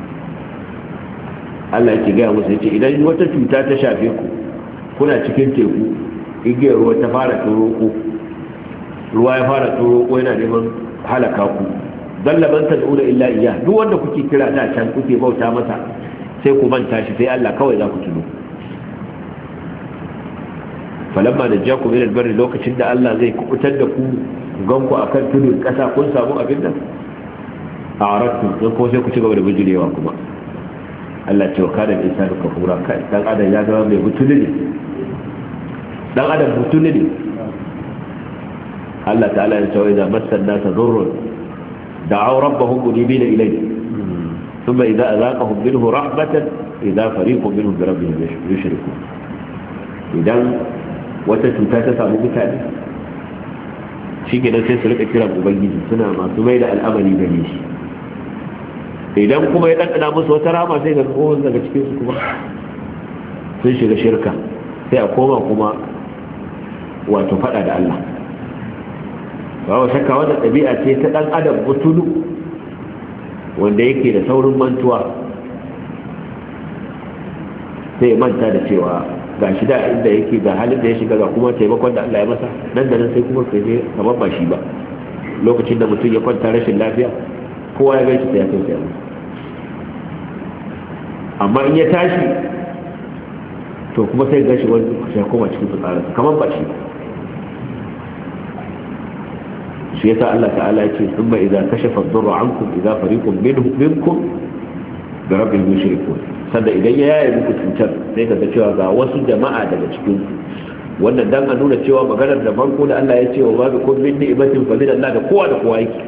Allah yake ga musu yace idan wata cuta ta shafe ku kuna cikin teku igiyar ruwa ta fara turoko ruwa ya fara turoko yana neman halaka ku dallaban tad'una illa iyyah duk wanda kuke kira da can kuke bauta masa sai ku manta shi sai Allah kawai za ku tuno falamma najjakum ila albarri lokacin da Allah zai kubutar da ku ganku akan tudun kasa kun samu abin nan a'radtum dan ko sai ku ci gaba da bijirewa kuma Allah ce wa kada insanu kafura kai dan adam ya zama mai butuli ne dan adam butuli ne Allah ta'ala ya ce wa idza massa an-nasa dhurrun da'aw rabbahum munibina ilayhi thumma idza azaqahum minhu rahmatan idza fariqun minhum bi rabbihim yushrikun idan wata cuta ta samu mutane shi ke sai su rika kiran ubangiji suna masu mai da al'amari gare shi idan kuma ya ɗanɗana musu wata rama sai ga tsohon daga cikinsu kuma sun shiga shirka sai a koma kuma wato faɗa da Allah ba wa shakka wanda ɗabi'a ce ta ɗan adam butulu wanda yake da saurin mantuwa sai manta da cewa ga shi da inda yake ga halin da ya shiga ga kuma taimakon da Allah ya masa nan da nan sai kuma sai ne kamar ba shi ba lokacin da mutum ya kwanta rashin lafiya kowa ya gaishe ta ya kai sai amma in ya tashi to kuma sai gashi wani sai koma cikin tsarin kamar ba shi shi yasa Allah ta'ala ya ce thumma idza kashafa ad-durra 'ankum idza fariqun minkum bi rabbihim yushrikun sanda idan ya yaye muku cutar sai ka ga cewa ga wasu jama'a daga cikin wannan dan a nuna cewa maganar da farko da Allah ya ce wa babu kun min ni'matin fa min Allah da kowa yake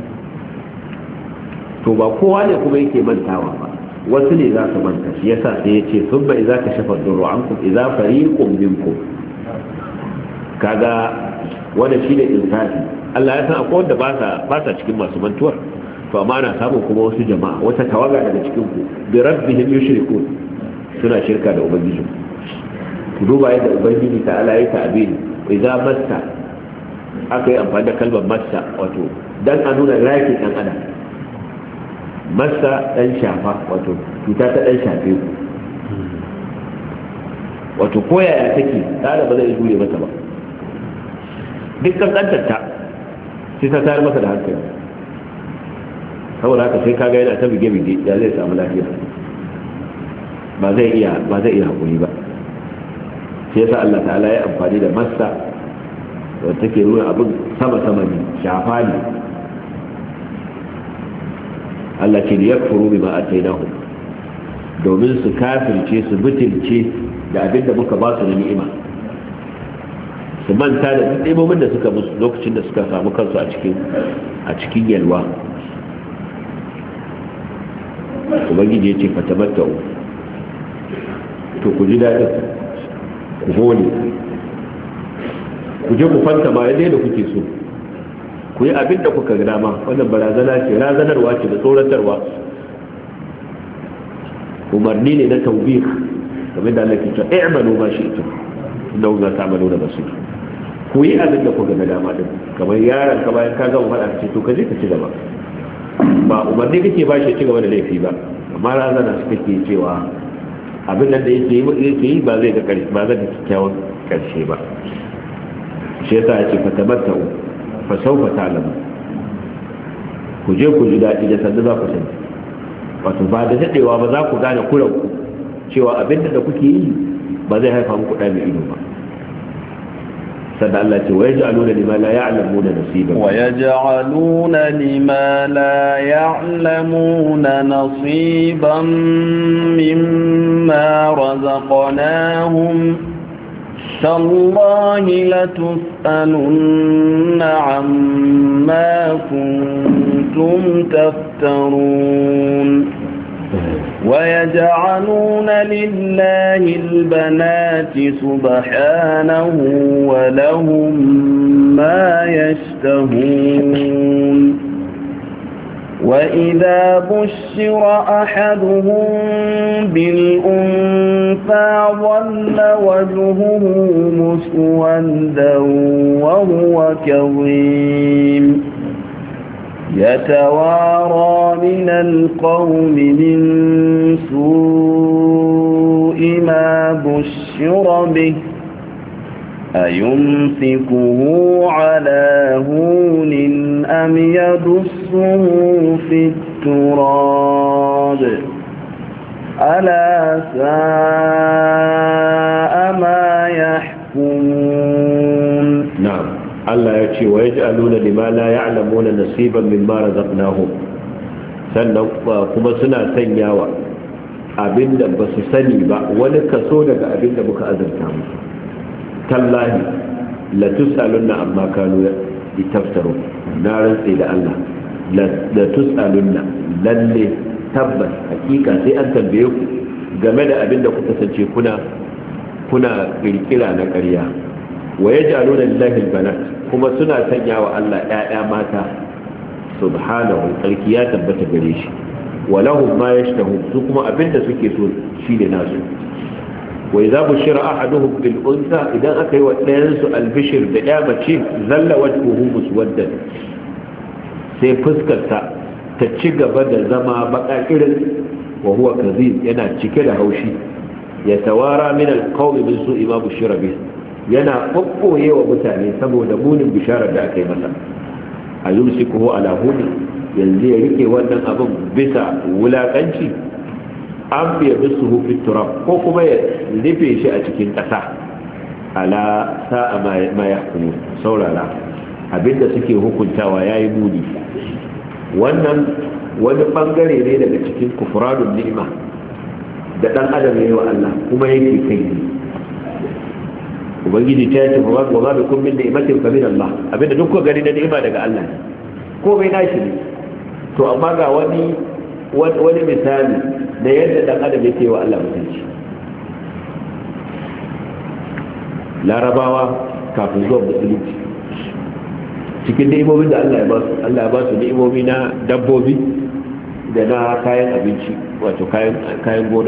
to ba kowa ne kuma yake mantawa ba wasu ne za su manta shi yasa sai ya ce sun bai za ka shafa duru an ku idza fariqun minkum kaga wanda shi ne insafi Allah ya san akwai wanda ba sa cikin masu mantuwar to amma ana samun kuma wasu jama'a wata tawaga daga cikin ku bi rabbihim yushrikun suna shirka da ubangiji ku duba yadda ubangiji ta Allah ya ta'abiri idza massa aka yi amfani da kalmar massa wato dan a nuna rakin dan adam masa dan shafa wato cuta ta dan shafe ku wato koyaya take tsara ba zai jure mata ba dukkan kantarta sai ta tayar masa da hankali saboda haka sai kaga yana ta bige-bige ya zai samu lafiya ba zai iya hakuri ba sai yasa Allah ta'ala ya amfani da masa wanda take nuna abin sama-sama ne shafa ne Allah ce da yakfuru bima atainahum domin su kafirce su butulce da abinda muka ba su da ni'ima su manta da ni'imomin da suka musu lokacin da suka samu kansu a cikin yalwa ubangiji ya ce fatamatta'u to ku ji daɗin ku hole ku je ku fanta ma yadda da kuke so ku yi abin da kuka ga dama wannan barazana ce razanarwa ce da tsoratarwa umarni ne na tawbih kamar da Allah ke cewa i'malu ma shi'tum innahu la ta'maluna basir ku yi abin da kuka ga dama din kamar yaron ka bayan ka gama faɗa ce to ka je ka ci gaba ba umarni kake ba shi ci gaba da laifi ba amma razana su kake cewa abin nan da yake yi ba zai ga ba zai ga kyakkyawan karshe ba shi yasa ya ce fatamatta'u fa sawfa ta'lamu ku je ku ji daɗi da sanda za ku sani wato ba da daɗewa ba za ku gane kuranku cewa abin da kuke yi ba zai haifa muku ɗa mai ido ba sannan Allah ce wa yaj'aluna lima la ya'lamuna nasiban wa yaj'aluna lima la ya'lamuna nasiban mimma razaqnahum تالله لتسألن عما كنتم تفترون ويجعلون لله البنات سبحانه ولهم ما يشتهون وإذا بشر أحدهم بالأنثى ظل وجهه مسودا وهو كظيم يتوارى من القوم من سوء ما بشر به أيمسكه على هون أم يدسه في التراب ألا ساء ما يحكمون. نعم. Allah ya ce wa yaj'aluna lima la ya'lamuna nasiban mimma razaqnahum, sannan kuma suna sanyawa abinda ba su sani ba wani kaso daga abinda muka azurta musu. Tallahi la tus'alunna amma kanu yaftaru, na rantsi da Allah la tus'alunna, lalle tabbas hakika sai an tambaye ku game da abinda kuka sace kuna kirkira na ƙarya. wa yaj'aluna lillahi albanat, kuma suna sanya wa Allah ƴaƴa mata, subhanahu, tsarki ya tabbata gare shi. wa lahum ma yashtahu, su kuma abinda suke so shine nasu. wa idza bushira ahaduhum bil unsa, idan aka yi wa ɗayan su albishir da ya mace, zalla wajhuhu muswaddan, sai fuskarsa ta ci gaba da zama baka irin, wa huwa kadhib, yana cike da haushi. ya tawara min alqawmi min su'i ma bushira bihi, yana kokkoye wa mutane saboda munin bisharar da aka yi masa. a yumsikuhu ala huni, yanzu ya rike wannan abin bisa wulakanci, an biya bisuhu fi turab, ko kuma ya rufe shi a cikin ƙasa. ala sa'a ma yahkumu, saurara abinda suke hukuntawa yayi muni. wannan wani bangare ne daga cikin kufranun ni'ima da dan adam yayi wa Allah kuma yake kai. ubangiji ta ce wa ma bikum min ni'matin fa min Allah, abinda duk gari na ni'ima daga Allah ne, ko bai nashi ne. to amma ga wani misali da yadda dan adam yake wa Allah mutunci. Larabawa kafin zuwa musulunci, cikin ni'imomin da Allah ya ba su ni'imomi na dabbobi da na kayan abinci, wato kayan gona.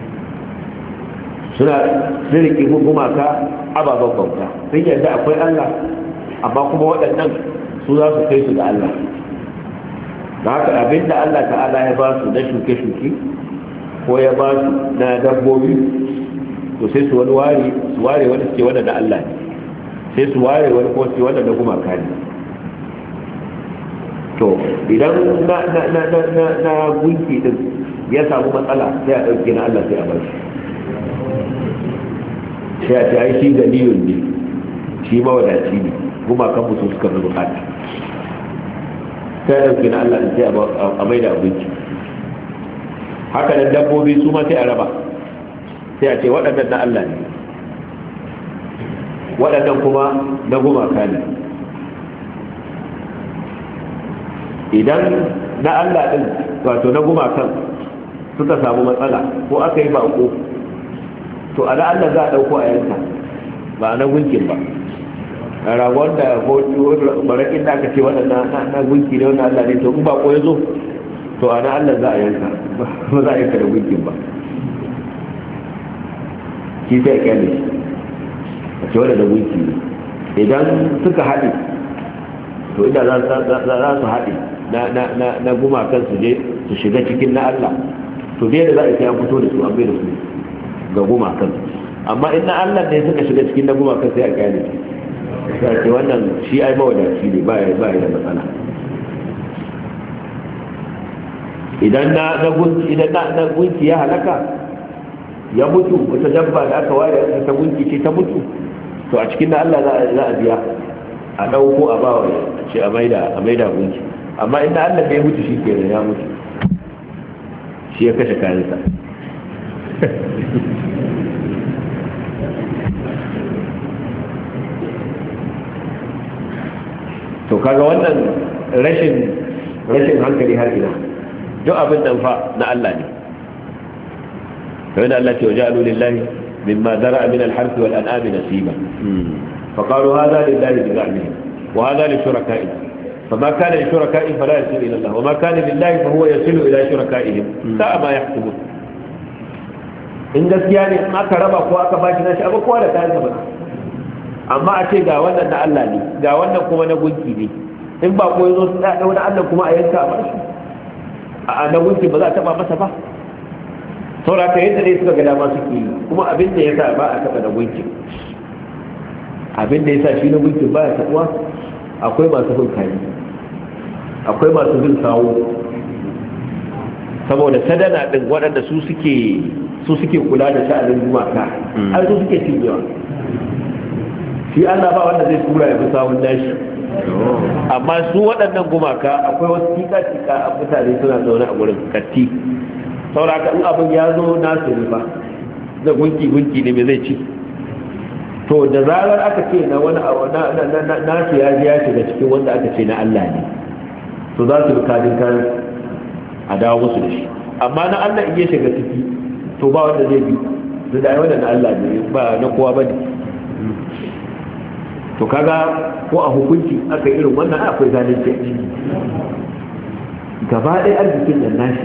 suna rike gumaka ababen bauta, sun yadda akwai Allah, amma kuma waɗannan su za su kai su ga Allah. da haka abinda Allah ta'ala ya ba su na shuke-shuke ko ya ba su na dabbobi, to sai su ware wani suke wanda da Allah ne, sai su ware wani ko suke wanda da gumaka ne. to idan na gunki din ya samu matsala, sai a ɗauke na Allah sai a bar shi. sai a ce ai shi ganiyun ne, shi mawadaci ne, kuma kan musu suka fi bukata. sai a ɗauki na Allah sai a mai da abinci. haka nan dabbobi su ma sai a raba, sai a ce waɗannan na Allah ne, waɗannan kuma na gumaka ne. idan na Allah ɗin, wato na gumakan suka samu matsala ko aka yi bako, to a na Allah za a ɗauko a yanka, ba na gunkin ba. a ragon da barakin da aka ce waɗanda na gunki ne wanda Allah ne, to in bako ya zo, to a na Allah za a yanka, ba za a yanka da gunkin ba. shi sai kyale a ce wadda da gunki ne. idan suka haɗe, to idan za su haɗe na gumakan su je su shiga cikin na Allah, to dai da za a sai an fito da su an bai da su ga gumakan. amma in na Allah ne suka shiga cikin na gumakan sai a kyale sai ce wannan shi ai mawadaci ne, ba ya da matsala. idan na gunki ya halaka, ya mutu, wata dabba da aka ware ta gunki ce ta mutu, to a cikin na Allah za a biya, a ɗauko a bawa, a ce a maida gunki. amma inda Allah bai mutu, shi ke ya mutu, shi ya kashe kayansa. to kaga wannan rashin hankali har ina. duk abin nan fa na Allah ne. kamar da Allah ce wa ja'alu lillahi mimma zara'a min al-harth wal an'ami nasiba fa qalu hadha lillahi bi za'mihim wa hadha li shuraka'ihim فما كان لشركائهم فلا يصل إلى الله وما كان لله فهو يصل إلى شركائهم ساء ما يحكمون. in gaskiya ne in aka raba ko aka bashi nashi abu kowa da kayan ba, amma a ce ga wannan na Allah ne, ga wannan kuma na gunki ne, in ba ko yazo da wani Allah kuma a yanka a bashi a na gunki ba za a taba masa ba saboda ka yadda dai suka ga dama suke yi kuma abin da yasa ba a taba da gunki abin da yasa shi na gunki ba ya tabuwa akwai masu bin kai akwai masu bin sawo saboda sadana din waɗanda su suke kula da sha'anin gumaka ai su suke cinyewa shi Allah ba wanda zai tura ya fi sawun nashi amma su waɗannan gumaka akwai wasu tika-tika a mutane suna zaune a gurin katti sauraka in abin ya zo nasu ne ba da gunki ne mai zai ci to da zarar aka ce na wani nasu ya ji ya shiga cikin wanda aka ce na Allah ne to za su bukadin kan a dawo musu da shi amma na Allah in ya shiga ciki to ba wanda zai bi da dai wanda na Allah ne ba na kowa bane to kaga ko a hukunci aka irin wannan akwai zalunci gaba ɗaya arzikin nan nashi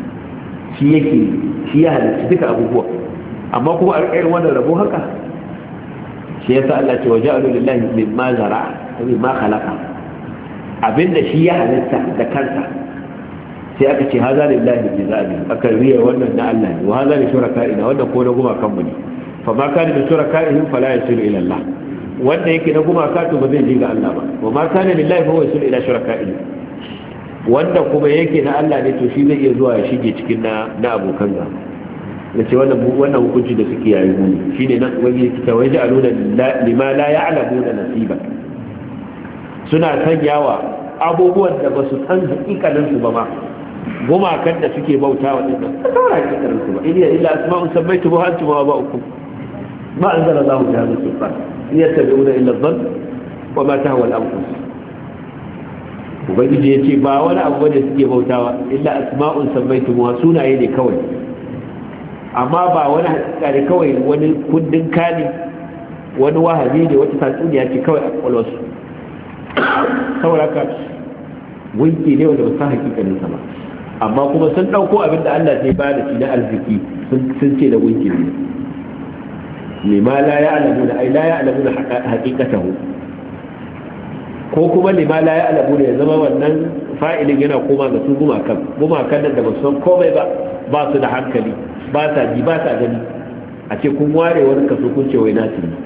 shi ya halitta duka abubuwa amma kuma a irin wannan rabo haka shi yasa Allah ce waja'alu lillahi mimma zara'a mimma khalaqa abinda shi ya halitta da kansa sai aka ce haza lillahi bi zabi aka riya wannan na Allah ne wa haza li shuraka'ina wannan ko na gumakan mu ne fa ma kana bi shuraka'ihim fala yasilu ila Allah wanda yake na gumaka to ba zai je ga Allah ba wa ma kana lillahi fa huwa yasilu ila shuraka'ihim wanda kuma yake na Allah ne to shi zai iya zuwa ya shige cikin na abokan ga yace wannan hukunci da suke yayi mu shine nan wani yake ta waje aluna lima la ya'lamuna nasiba suna sanyawa abubuwan da ba su san hakikalin su ba ma gumakan da suke bauta wa dinnan ba su hakikalin su ba illa asma'un sammaytu biha antum wa ba'ukum ma anzala Allahu biha min sultan yattabi'una illa dhann wa ma tahwa al-anfus ubangiji ya ce ba wani abu bane suke bautawa illa asma'un sammaitu wa sunaye ne kawai amma ba wani hakika ne kawai wani kundin kani wani wahabi ne wata tatsuniya ce kawai a kwalwarsu saboda haka gunki ne wanda ba san hakikanin sa ba amma kuma sun dauko abin da Allah zai bada shi na arziki sun ce da gunki ne lima la ya'lamuna ay la ya'lamuna haqiqatahu ko kuma lima la ya'lamu ya zama wannan fa'ilin yana koma ga su gumakan da ba su san komai ba su da hankali ba sa ji ba sa gani a ce kun ware wani kaso kun ce wai nasu ne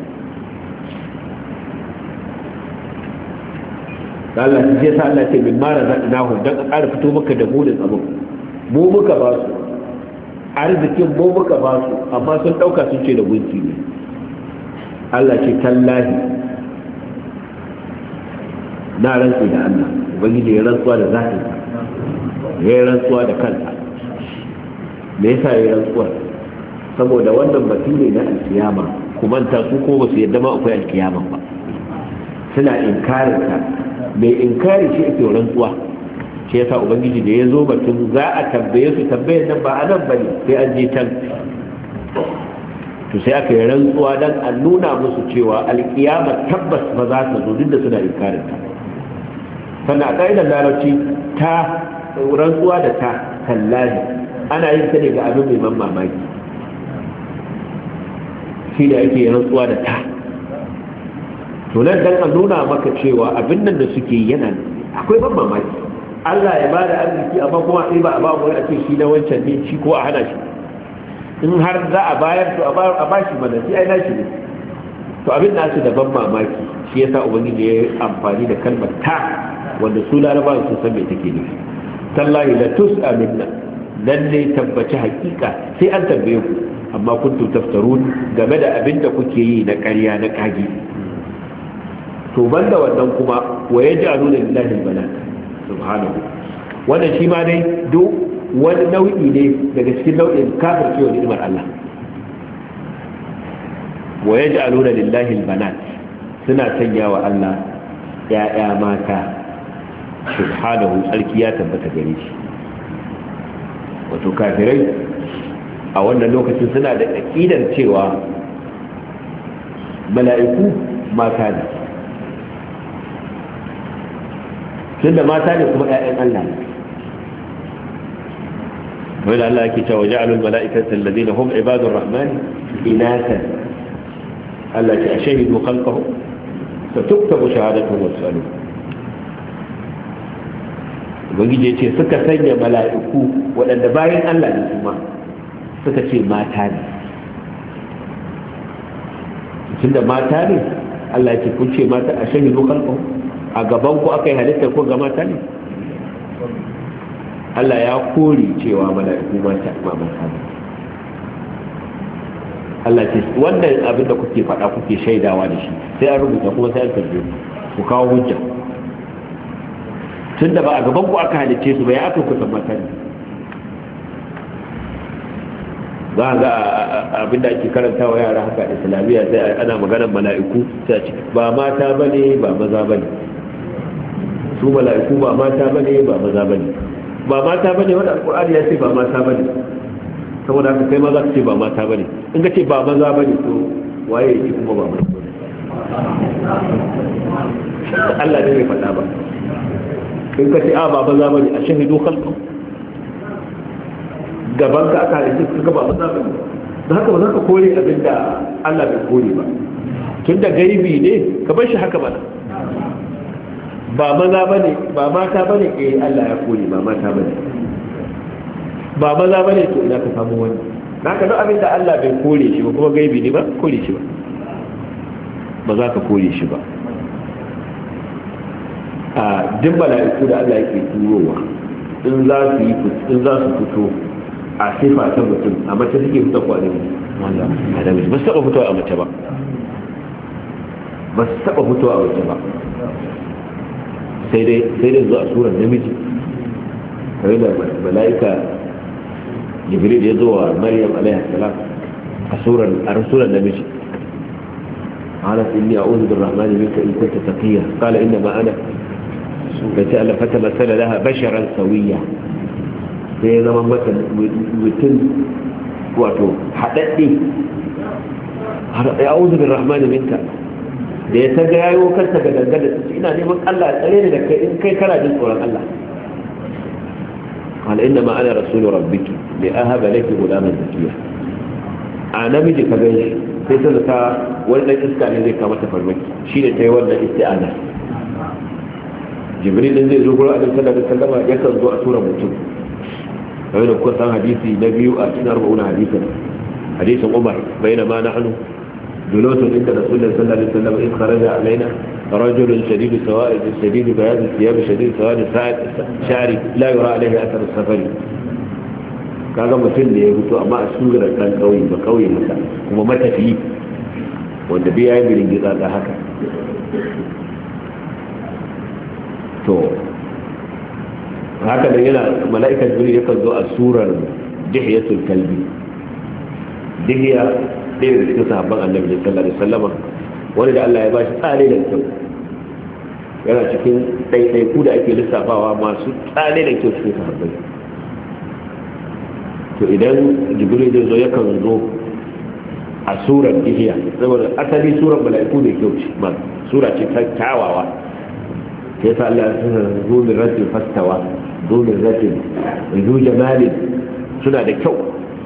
Allah ya sa Allah ce min mara zaɗinahu don a ƙara fito maka da munin abin mu muka ba su arzikin mu muka ba su amma sun ɗauka sun ce da gunki ne Allah ce tallahi na rantsi da Allah ubangiji ya rantsuwa da zatinsa ya yi rantsuwa da kansa me yasa ya yi rantsuwa saboda wannan batu ne na alkiyama kuma ta su ko ba su yadda ma akwai alkiyama ba suna inkarin ta mai inkari shi ake rantsuwa shi yasa ubangiji da ya zo batun za a tambaye su tambayar nan ba a nan bane sai an je can to sai aka yi rantsuwa dan a nuna musu cewa alkiyama tabbas ba za ta zo duk da suna inkarin ta sannan a ƙa'idar larabci ta rantsuwa da ta tallahi ana yin ta ne ga abin mai ban mamaki shi da ake rantsuwa da ta to nan dan a nuna maka cewa abin nan da suke yana akwai ban mamaki Allah ya bada arziki amma kuma sai ba a ba wani a ce shi na wancan ne shi ko a hana shi in har za a bayar to a ba shi mana shi ai nashi ne to abin nasu da ban mamaki shi yasa ubangiji ya yi amfani da kalmar ta wanda su larabawa sun san me take nufi tallahi la tus'alunna dan ne tabbaci hakika sai an tambaye ku amma kuntum taftarun game da abin da kuke yi na ƙarya na kage to banda wannan kuma wa yaj'aluna lillahi al-banat subhanahu wannan shi ma dai duk wani nau'i ne daga cikin nau'in kafircewa ni'imar Allah wa yaj'aluna lillahi al-banat suna sanya wa Allah ya'ya mata subhanahu tsarki ya tabbata gare shi wato kafirai a wannan lokacin suna da aqidar cewa mala'iku mata ne tunda mata ne kuma ƴaƴan Allah ne wanda Allah yake cewa ja'alul mala'ikata alladhina hum ibadur rahman inathan Allah ya shahidu khalqahum satuktabu shahadatuhum wa tusalu ubangiji ya ce suka sanya mala'iku waɗanda bayan Allah ne kuma suka ce mata ne. Tunda mata ne Allah ya ce kun ce mata a shahidu khalqu, a gaban ku aka yi halitta ko ga mata ne? Allah ya kore cewa mala'iku mata ma mata ne. Allah ce wannan abin da kuke faɗa kuke shaidawa da shi sai an rubuta kuma sai an karbe ku kawo hujja. Tunda ba a gaban ku aka halicce su ba ya aka kusan mata ne. za a ga abinda ake karanta wa yara haka islamiyya sai ana maganar mala'iku sai a ce ba mata bane ba maza bane, su mala'iku ba mata bane ba maza bane, ba mata bane wanda alqur'ani ya ce ba mata bane, saboda haka kai ma za ka ce ba mata bane. In ka ce ba maza bane to waye yake kuma ba maza bane? Allah ne bai faɗa ba. In ka ce a ba maza bane a shahidu khalqu, gaban ka aka halitta su ga ba maza ba, da haka ba za ka kore abin da Allah bai kore ba. Tun da gaibi ne ka bar shi haka ba, ba maza ba ne ba mata ba ne Allah ya kore ba mata ba ne, ba maza ba ne to ina ka samu wani. Na ka duk abin da Allah bai kore shi ba kuma gaibi ne ba kore shi ba, ba za ka kore shi ba. A duk mala'iku da Allah yake turowa in za su fito a sifa ta mutum a mace suke fita ko a namiji ba su taba fitowa a mace ba, ba su taba fitowa a mace ba, sai dai zuwa surar namiji kawai da mala'ika jibril ya zo wa maryam alaihi salam a surar namiji. قالت إني أعوذ بالرحمن منك إن كنت تقيا قال إنما أنا فسأل فتمثل لها بشرا سويا sai ya zama mata mutum wato haɗaɗɗe ya auzu bin rahmanu minka da ya ta gayo kanta ga dangane su ina neman Allah ya tsare ni da kai in kai kana jin tsoron Allah. qala inna ma ana rasulu rabbiki li ahaba laki ghulaman zakiya. A namiji ka gani sai ta zata wani dan iska ne zai kama ta farmaki shine ta yi wannan isti'aza. Jibril din zai zo gurin Annabi sallallahu alaihi wasallam yakan zo a surar mutum kamar da kuka san hadisi na biyu a cikin 40 hadisin Umar bainama nahnu julutun inda Rasulullahi sallallahu alaihi wasallam in kharaja alaina rajulun shadid sawa'id shadid bayad thiyab shadid sawa'id sha'ri la yura alayhi athar as-safari. Kaga mutum da ya fito amma a surar dan kauye ba kauye masa kuma matafiyi wanda bai yayi birin gida da haka to haka da yana mala'ikar jibril yakan zo a surar dihiyatul kalbi. Dihiya ɗaya da cikin sahabban annabi sallallahu alaihi wasallam wani da Allah ya bashi tsare da kyau, yana cikin ɗaiɗaiku da ake lissafawa masu tsare da kyau cikin sahabbai. To idan jibril zai zo yakan zo a surar dihiya saboda asali surar mala'iku da kyau ce ma sura ce ta kyawawa, sai sa Allah ya zo min rasul fastawa domin ratin rizu jamalin suna da kyau.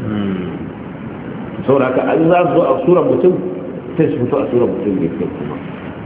sauraka an za su zo a suran mutum sai su fito a suran mutum da kyau kuma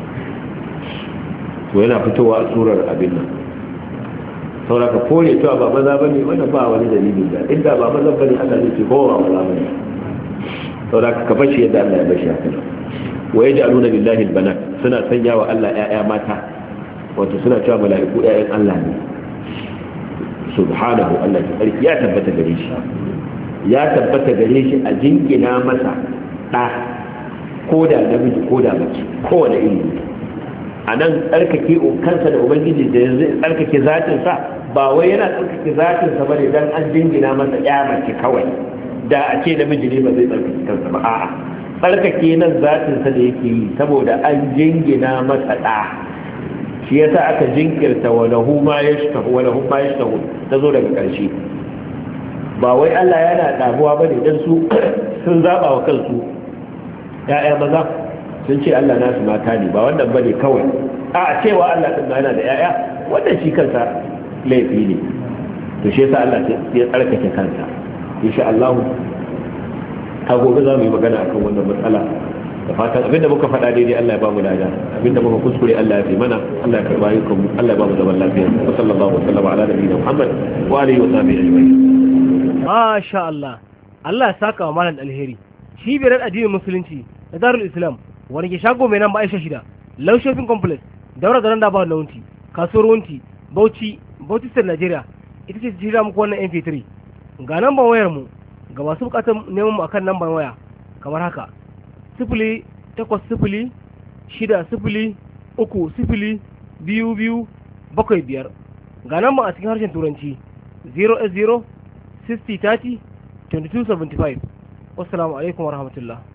to yana fitowa a surar abin nan. sauraka kore cewa ba maza ba ne wanda ba wani dalilin da inda ba maza ba ne Allah zai ce kowa ba maza ba ne. sauraka ka bashi yadda Allah ya bashi haka. wa yaj'aluna lillahi albanat suna sanya wa Allah ƴaƴa mata, wato suna cewa mala'iku ƴaƴan Allah ne. subhanahu Allah ya tabbata gare shi, ya tabbata gare shi a jinkina masa ɗa ko da namiji ko da mace kowane iri. a nan tsarkake kansa da ubangiji da yanzu tsarkake zatinsa ba wai yana tsarkake zatinsa ba ne don an jingina masa ya mace kawai da a ce namiji ne ba zai tsarkake kansa ba. a'a tsarkake nan zatinsa da yake yi saboda an jingina masa ɗa, shi yasa aka jinkirta wa lahu ma yashtahu ta zo daga ƙarshe. ba wai Allah yana damuwa bane dan su sun zaba wa kansu ƴaƴa maza sun ce Allah nasu mata ne, ba wannan bane kawai a cewa Allah din yana da ƴaƴa wannan shi kansa laifi ne. to shi yasa Allah ya tsarkake kansa. insha Allah ta gobe za mu yi magana akan wannan matsala da fatan abinda muka faɗa daidai Allah ya ba mu lada abinda muka kuskure Allah ya fi mana Allah ya karba yukan Allah ya ba mu zaman lafiya wa sallallahu alaihi wa sallam ala nabiyina Muhammad wa alihi wa sahbihi ajma'in masha Allah Allah ya saka wa malam alheri cibiyar addinin musulunci da Darul Islam wani ke shago mai nan ba Aisha shida Low Shopping Complex daura da randa ba na wunti kasuwar wunti Bauchi State Nigeria ita ce jira muku wannan MP3 ga namban wayar mu ga masu bukatar neman mu akan namban waya kamar haka 08030302275 ga namban a cikin harshen turanci 08060302275 wassalamu alaikum warahmatullahi